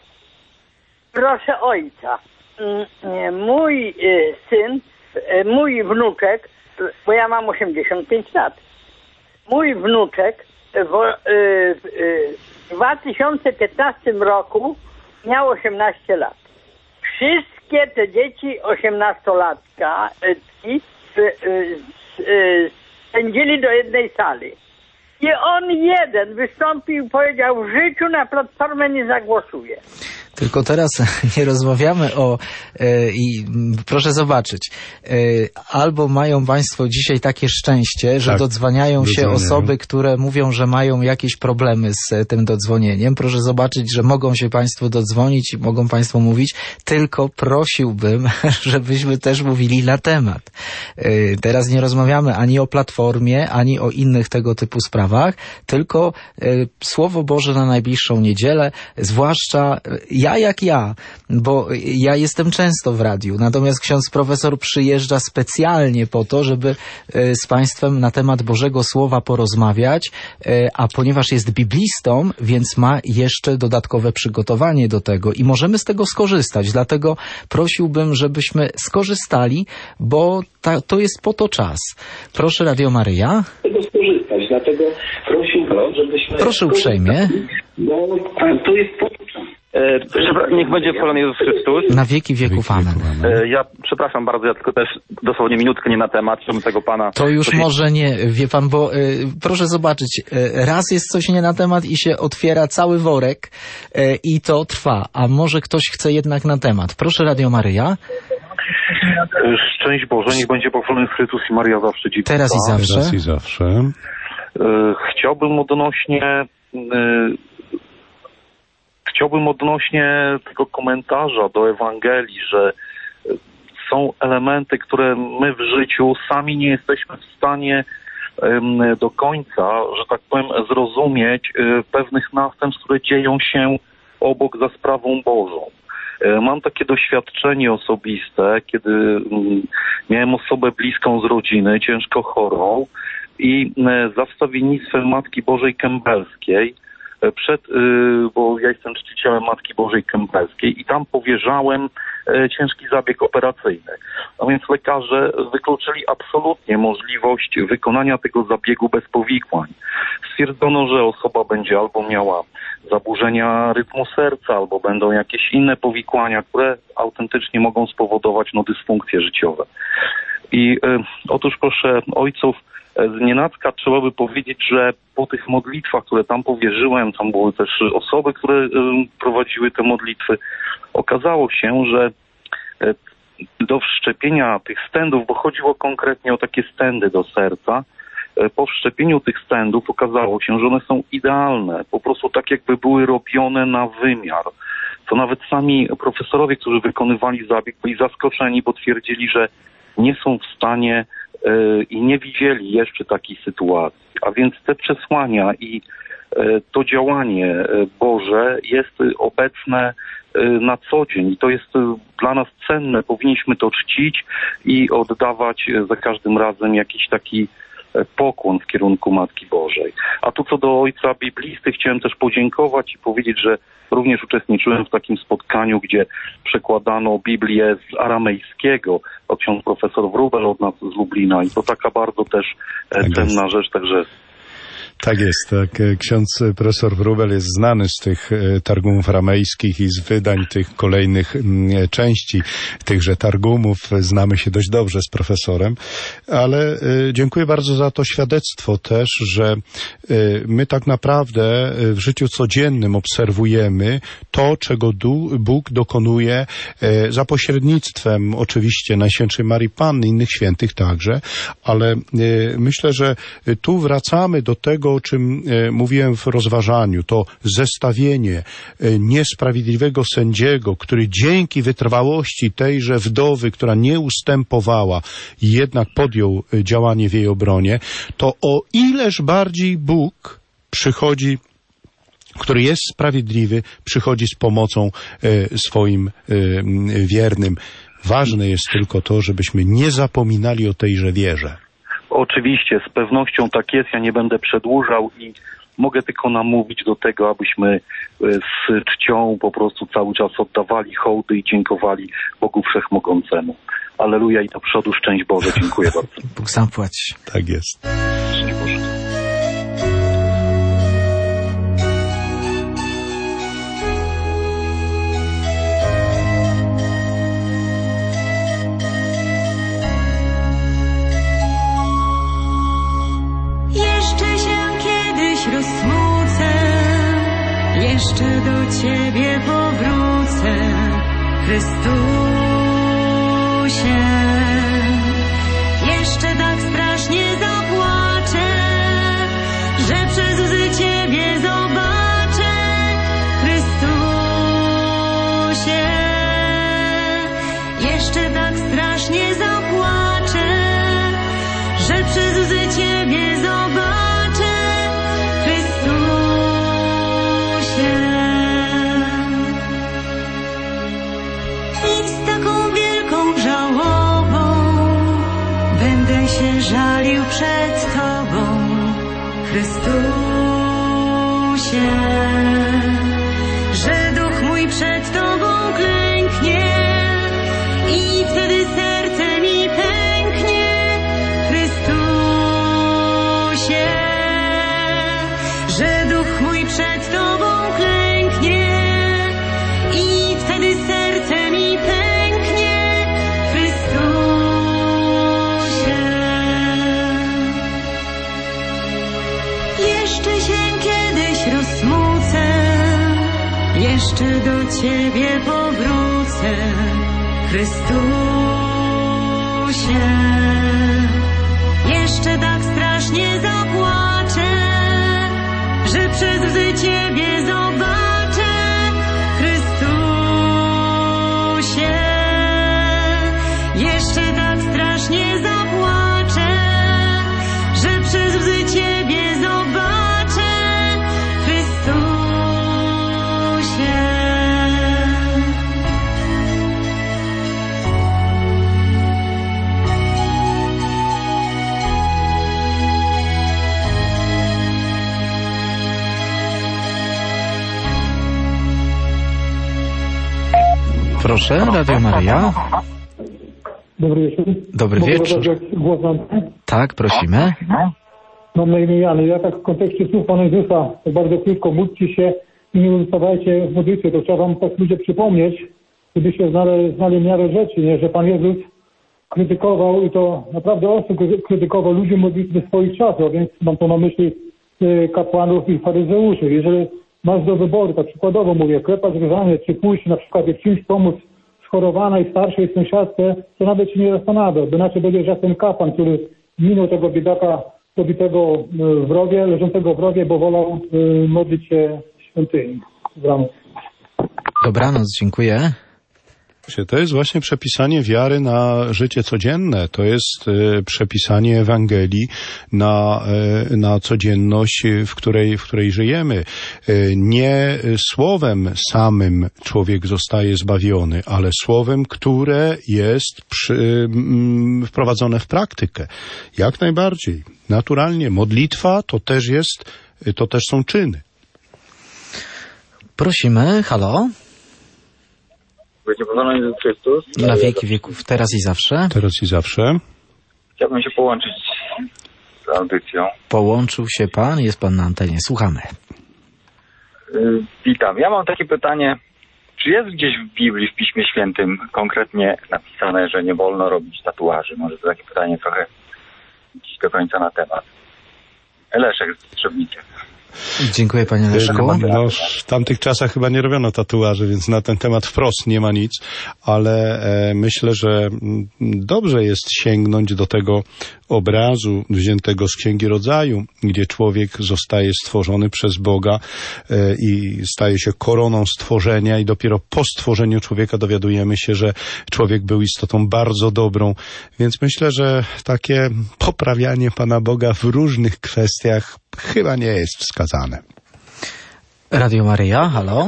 Proszę ojca, y, mój y, syn, y, mój wnuczek, bo ja mam osiemdziesiąt pięć lat, mój wnuczek w, y, y, w dwa tysiące piętnastym roku miał osiemnaście lat. Wszystkie te dzieci osiemnastolatka y, y, y, spędzili do jednej sali. I on jeden wystąpił i powiedział, w życiu na Platformę nie zagłosuje. Tylko teraz nie rozmawiamy o... E, i proszę zobaczyć, e, albo mają państwo dzisiaj takie szczęście, że tak, dodzwaniają się dodzwaniają. osoby, które mówią, że mają jakieś problemy z tym dodzwonieniem. Proszę zobaczyć, że mogą się państwo dodzwonić i mogą państwo mówić, tylko prosiłbym, żebyśmy też mówili na temat. E, teraz nie rozmawiamy ani o Platformie, ani o innych tego typu sprawach, tylko e, Słowo Boże na najbliższą niedzielę, zwłaszcza ja jak ja, bo ja jestem często w radiu, natomiast ksiądz profesor przyjeżdża specjalnie po to, żeby z państwem na temat Bożego Słowa porozmawiać, a ponieważ jest biblistą, więc ma jeszcze dodatkowe przygotowanie do tego i możemy z tego skorzystać, dlatego prosiłbym, żebyśmy skorzystali, bo ta, to jest po to czas. Proszę, Radio Maryja. Tego skorzystać, dlatego prosiłbym, żebyśmy... Proszę uprzejmie. Bo to jest po to czas. E, niech będzie chwalony Jezus Chrystus. Na wieki wieków amen. E, ja przepraszam bardzo, ja tylko też dosłownie minutkę nie na temat, żebym tego pana... To już Prosi... może nie, wie pan, bo y, proszę zobaczyć, y, raz jest coś nie na temat i się otwiera cały worek y, i to trwa, a może ktoś chce jednak na temat. Proszę, Radio Maryja. Szczęść Boże, niech będzie pochwalony Chrystus i Maria zawsze dziś. Teraz i zawsze. Teraz i zawsze. Chciałbym odnośnie chciałbym odnośnie tego komentarza do Ewangelii, że są elementy, które my w życiu sami nie jesteśmy w stanie do końca, że tak powiem, zrozumieć pewnych następstw, które dzieją się obok za sprawą Bożą. Mam takie doświadczenie osobiste, kiedy miałem osobę bliską z rodziny, ciężko chorą i za wstawiennictwem Matki Bożej Kępelskiej, przed, bo ja jestem czcicielem Matki Bożej Kępelskiej i tam powierzałem ciężki zabieg operacyjny. A więc lekarze wykluczyli absolutnie możliwość wykonania tego zabiegu bez powikłań. Stwierdzono, że osoba będzie albo miała zaburzenia rytmu serca, albo będą jakieś inne powikłania, które autentycznie mogą spowodować no, dysfunkcje życiowe. I y, otóż proszę ojców, z nienacka trzeba by powiedzieć, że po tych modlitwach, które tam powierzyłem, tam były też osoby, które y, prowadziły te modlitwy, okazało się, że y, do wszczepienia tych stendów, bo chodziło konkretnie o takie stendy do serca, y, po wszczepieniu tych stendów okazało się, że one są idealne, po prostu tak jakby były robione na wymiar. To nawet sami profesorowie, którzy wykonywali zabieg, byli zaskoczeni, bo twierdzili, że nie są w stanie y, i nie widzieli jeszcze takiej sytuacji. A więc te przesłania i y, to działanie y, Boże jest y, obecne y, na co dzień i to jest y, dla nas cenne. Powinniśmy to czcić i oddawać y, za każdym razem jakiś taki y, pokłon w kierunku Matki Bożej. A tu co do ojca biblisty chciałem też podziękować i powiedzieć, że również uczestniczyłem w takim spotkaniu, gdzie przekładano Biblię z aramejskiego, to ksiądz profesor Wróbel od nas z Lublina i to taka bardzo też tak cenna jest. rzecz, także... Tak jest, tak. Ksiądz profesor Wróbel jest znany z tych targumów aramejskich i z wydań tych kolejnych części tychże targumów. Znamy się dość dobrze z profesorem, ale dziękuję bardzo za to świadectwo też, że my tak naprawdę w życiu codziennym obserwujemy to, czego Bóg dokonuje za pośrednictwem oczywiście Najświętszej Marii Panny, innych świętych także, ale myślę, że tu wracamy do tego, o czym e, mówiłem w rozważaniu, to zestawienie e, niesprawiedliwego sędziego, który dzięki wytrwałości tejże wdowy, która nie ustępowała i jednak podjął e, działanie w jej obronie, to o ileż bardziej Bóg przychodzi, który jest sprawiedliwy, przychodzi z pomocą e, swoim e, wiernym. Ważne jest tylko to, żebyśmy nie zapominali o tejże wierze. Oczywiście, z pewnością tak jest, ja nie będę przedłużał i mogę tylko namówić do tego, abyśmy z czcią po prostu cały czas oddawali hołdy i dziękowali Bogu Wszechmogącemu. Alleluja i do przodu, szczęść Boże, dziękuję bardzo. Bóg zapłać. Tak jest. Rozsmucę, jeszcze do Ciebie powrócę, Chrystusie. Jeszcze tak strasznie zapłaczę, że przez łzy Ciebie zobaczę, Chrystusie. Jeszcze tak strasznie zapłaczę, że przez łzy Ciebie zobaczę. Żalił przed Tobą, Chrystusie, że duch mój przed Tobą klęknie i wtedy serce mi pęknie, Chrystusie, że duch mój przed Tobą klęknie i wtedy serce mi pęknie, Chrystusie. Jeszcze do Ciebie powrócę, Chrystusie. Jeszcze tak strasznie zapłaczę, Ciebie zobaczę, Chrystusie. Jeszcze tak strasznie zapłaczę, że przez łzy Ciebie zobaczę, Chrystusie. Proszę, Radio Maryja. Dobry wieczór. Dobry Mogę wieczór. zabrać głos na mnie? Tak, prosimy. Mam na imię Jan. Ja tak w kontekście słów Pana Jezusa, tak bardzo krótko, módlcie się i nie ustawajcie w modlitwie. To trzeba Wam tak ludzie przypomnieć, gdybyście znali, znali miarę rzeczy, nie? Że Pan Jezus krytykował i to naprawdę ostro krytykował ludzi modlitwy swoich czasów, a więc mam to na myśli y, kapłanów i faryzeuszy. Jeżeli masz do wyboru, tak przykładowo mówię, klepać grzanie, czy pójść na przykład jak czymś pomóc schorowanej, starszej sąsiadce, to nawet się nie zastanawia, bo inaczej będziesz jak ten kapłan, który minął tego biedaka pobitego w rowie, leżącego w rowie, bo wolał y, modlić się w świątyni. Dobranoc. Dobranoc, dziękuję. To jest właśnie przepisanie wiary na życie codzienne. To jest y, przepisanie Ewangelii na, y, na codzienność, w której, w której żyjemy. Y, nie słowem samym człowiek zostaje zbawiony, ale słowem, które jest przy, y, wprowadzone w praktykę. Jak najbardziej. Naturalnie. Modlitwa to też jest, to też są czyny. Prosimy, halo? Będzie poznany Jezus Chrystus. Na wieki wieków, teraz i zawsze. Teraz i zawsze. Chciałbym się połączyć z audycją. Połączył się Pan, jest Pan na antenie, słuchamy. Yy, witam. Ja mam takie pytanie. Czy jest gdzieś w Biblii, w Piśmie Świętym konkretnie napisane, że nie wolno robić tatuaży? Może to takie pytanie trochę dziś do końca na temat. Leszek z Trzebnicy. Dziękuję, panie Leszku. No, w tamtych czasach chyba nie robiono tatuaży, więc na ten temat wprost nie ma nic, ale e, myślę, że m, dobrze jest sięgnąć do tego obrazu wziętego z Księgi Rodzaju, gdzie człowiek zostaje stworzony przez Boga e, i staje się koroną stworzenia i dopiero po stworzeniu człowieka dowiadujemy się, że człowiek był istotą bardzo dobrą, więc myślę, że takie poprawianie Pana Boga w różnych kwestiach chyba nie jest wskazane. Radio Maryja, halo?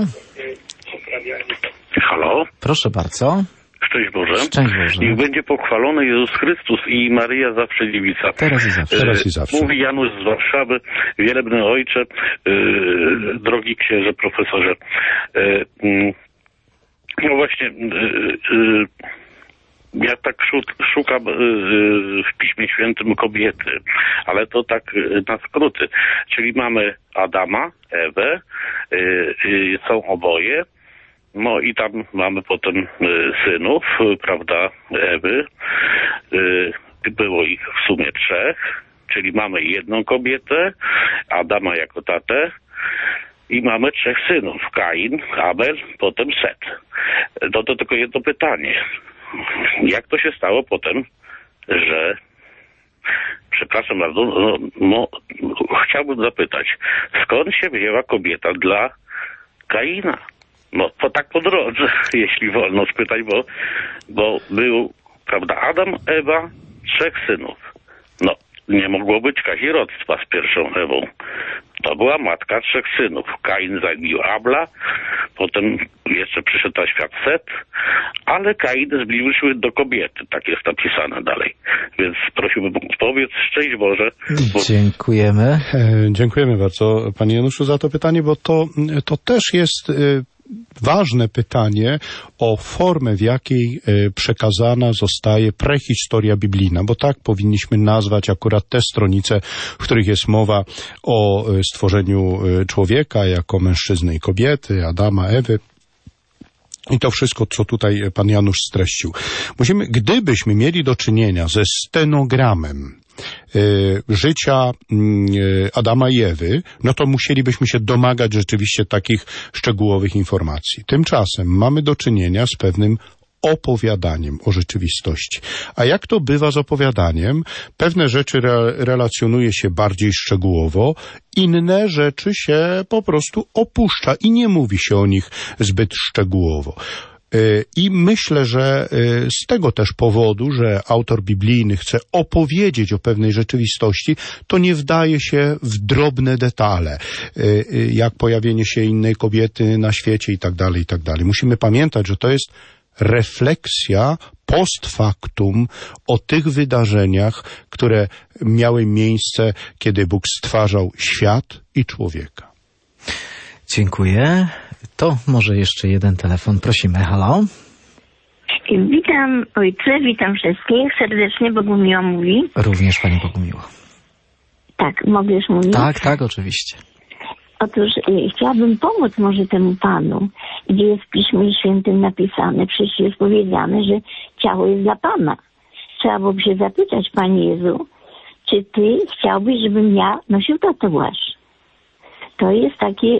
Halo? Proszę bardzo. Szczęść Boże. Szczęść Boże. Niech będzie pochwalony Jezus Chrystus i Maryja zawsze dziewica. Teraz i zawsze. Teraz i zawsze. Mówi Janusz z Warszawy. Wielebny Ojcze, yy, drogi księże, profesorze. Yy, yy, no właśnie... Yy, yy, Ja tak szukam w Piśmie Świętym kobiety, ale to tak na skróty. Czyli mamy Adama, Ewę, są oboje, no i tam mamy potem synów, prawda, Ewy. Było ich w sumie trzech, czyli mamy jedną kobietę, Adama jako tatę, i mamy trzech synów, Kain, Abel, potem Set. No to tylko jedno pytanie. Jak to się stało potem, że, przepraszam bardzo, no, no, chciałbym zapytać, skąd się wzięła kobieta dla Kaina? No, to tak po drodze, jeśli wolno spytać, bo, bo był, prawda, Adam, Ewa, trzech synów. No, nie mogło być kazirodztwa z pierwszą Ewą. To była matka trzech synów. Kain zabił Abla, potem jeszcze przyszedł na świat Set, ale Kain zbliżył się do kobiety. Tak jest napisane dalej. Więc prosiłbym, powiedz, szczęść Boże. Bo... Dziękujemy. E, dziękujemy bardzo, panie Januszu, za to pytanie, bo to, to też jest... E, ważne pytanie o formę, w jakiej przekazana zostaje prehistoria biblijna, bo tak powinniśmy nazwać akurat te stronice, w których jest mowa o stworzeniu człowieka jako mężczyzny i kobiety, Adama, Ewy. I to wszystko, co tutaj pan Janusz streścił. Musimy, gdybyśmy mieli do czynienia ze stenogramem życia Adama i Ewy, no to musielibyśmy się domagać rzeczywiście takich szczegółowych informacji. Tymczasem mamy do czynienia z pewnym opowiadaniem o rzeczywistości. A jak to bywa z opowiadaniem? Pewne rzeczy re- relacjonuje się bardziej szczegółowo, inne rzeczy się po prostu opuszcza i nie mówi się o nich zbyt szczegółowo. I myślę, że z tego też powodu, że autor biblijny chce opowiedzieć o pewnej rzeczywistości, to nie wdaje się w drobne detale, jak pojawienie się innej kobiety na świecie i tak dalej, i tak dalej. Musimy pamiętać, że to jest refleksja post factum o tych wydarzeniach, które miały miejsce, kiedy Bóg stwarzał świat i człowieka. Dziękuję. To może jeszcze jeden telefon. Prosimy. Halo? Witam ojcze, witam wszystkich. Serdecznie Bogumiła mówi. Również pani Bogumiła. Tak, mogę już mówić? Tak, tak, oczywiście. Otóż y, chciałabym pomóc może temu panu, gdzie jest w Piśmie Świętym napisane, przecież jest powiedziane, że ciało jest dla Pana. Trzeba byłoby się zapytać, Panie Jezu, czy Ty chciałbyś, żebym ja nosił tatuaż? To jest takie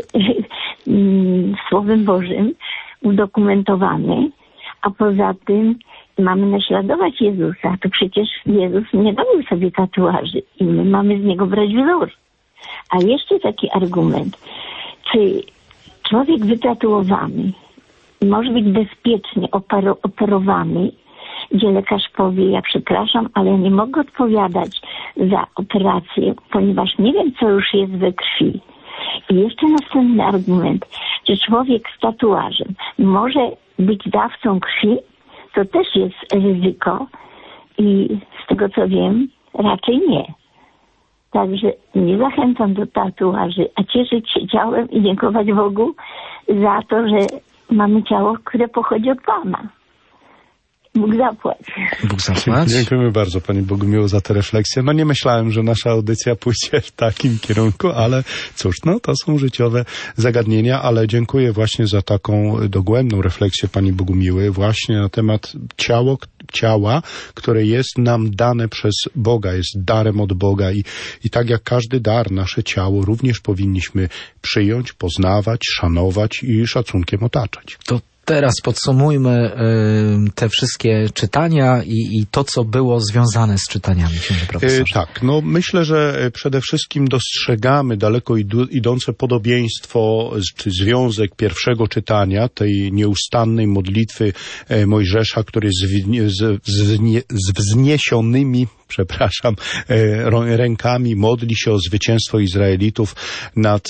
mm, Słowem Bożym udokumentowane, a poza tym mamy naśladować Jezusa. To przecież Jezus nie robił sobie tatuaży i my mamy z Niego brać wzór. A jeszcze taki argument, czy człowiek wytatuowany może być bezpiecznie opero- operowany, gdzie lekarz powie, ja przepraszam, ale nie mogę odpowiadać za operację, ponieważ nie wiem, co już jest we krwi. I jeszcze następny argument, czy człowiek z tatuażem może być dawcą krwi, to też jest ryzyko i z tego co wiem, raczej nie. Także nie zachęcam do tatuaży, a cieszyć się ciałem i dziękować Bogu za to, że mamy ciało, które pochodzi od Pana. Bóg zapłać. Bóg zapłać. Dziękujemy bardzo Pani Bogumiło za tę refleksję. No nie myślałem, że nasza audycja pójdzie w takim kierunku, ale cóż, no to są życiowe zagadnienia, ale dziękuję właśnie za taką dogłębną refleksję Pani Bogumiły właśnie na temat ciało, ciała, które jest nam dane przez Boga, jest darem od Boga i, i tak jak każdy dar, nasze ciało również powinniśmy przyjąć, poznawać, szanować i szacunkiem otaczać. To teraz podsumujmy y, te wszystkie czytania i, i to, co było związane z czytaniami, księże profesorze. E, tak, no myślę, że przede wszystkim dostrzegamy daleko idu, idące podobieństwo czy związek pierwszego czytania, tej nieustannej modlitwy e, Mojżesza, który z, z, z, z wzniesionymi przepraszam, rękami modli się o zwycięstwo Izraelitów nad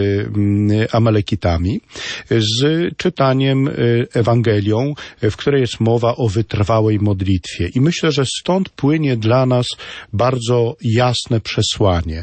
Amalekitami, z czytaniem Ewangelią, w której jest mowa o wytrwałej modlitwie. I myślę, że stąd płynie dla nas bardzo jasne przesłanie.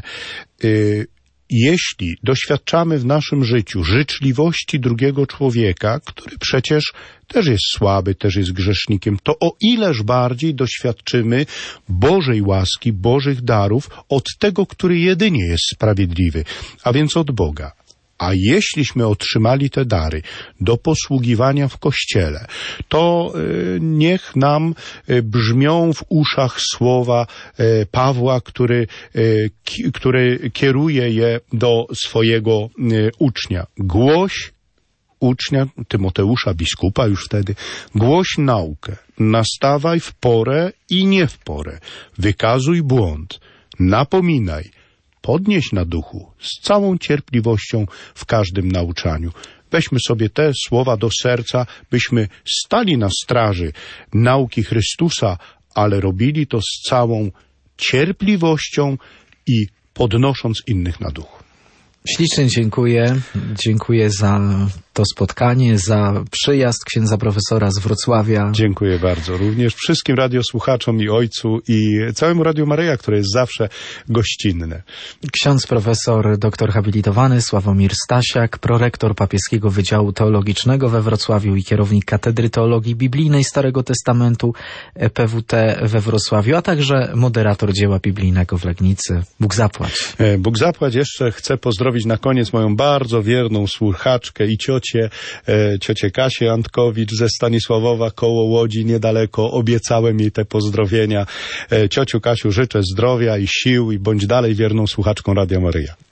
Jeśli doświadczamy w naszym życiu życzliwości drugiego człowieka, który przecież też jest słaby, też jest grzesznikiem, to o ileż bardziej doświadczymy Bożej łaski, Bożych darów od tego, który jedynie jest sprawiedliwy, a więc od Boga. A jeśliśmy otrzymali te dary do posługiwania w Kościele, to y, niech nam y, brzmią w uszach słowa y, Pawła, który, y, ki, który kieruje je do swojego y, ucznia. Głoś ucznia Tymoteusza, biskupa już wtedy, głoś naukę, nastawaj w porę i nie w porę, wykazuj błąd, napominaj, podnieś na duchu z całą cierpliwością w każdym nauczaniu. Weźmy sobie te słowa do serca, byśmy stali na straży nauki Chrystusa, ale robili to z całą cierpliwością i podnosząc innych na duchu. Ślicznie dziękuję. Dziękuję za to spotkanie, za przyjazd księdza profesora z Wrocławia. Dziękuję bardzo. Również wszystkim radiosłuchaczom i ojcu i całemu Radiu Maryja, które jest zawsze gościnne. Ksiądz profesor, doktor habilitowany Sławomir Stasiak, prorektor Papieskiego Wydziału Teologicznego we Wrocławiu i kierownik Katedry Teologii Biblijnej Starego Testamentu P W T we Wrocławiu, a także moderator dzieła biblijnego w Legnicy. Bóg zapłać. Bóg zapłać. Jeszcze chcę pozdrowić na koniec moją bardzo wierną słuchaczkę i ciocię, e, ciocię Kasię Antkowicz ze Stanisławowa koło Łodzi niedaleko. Obiecałem jej te pozdrowienia. E, ciociu Kasiu, życzę zdrowia i sił i bądź dalej wierną słuchaczką Radia Maryja.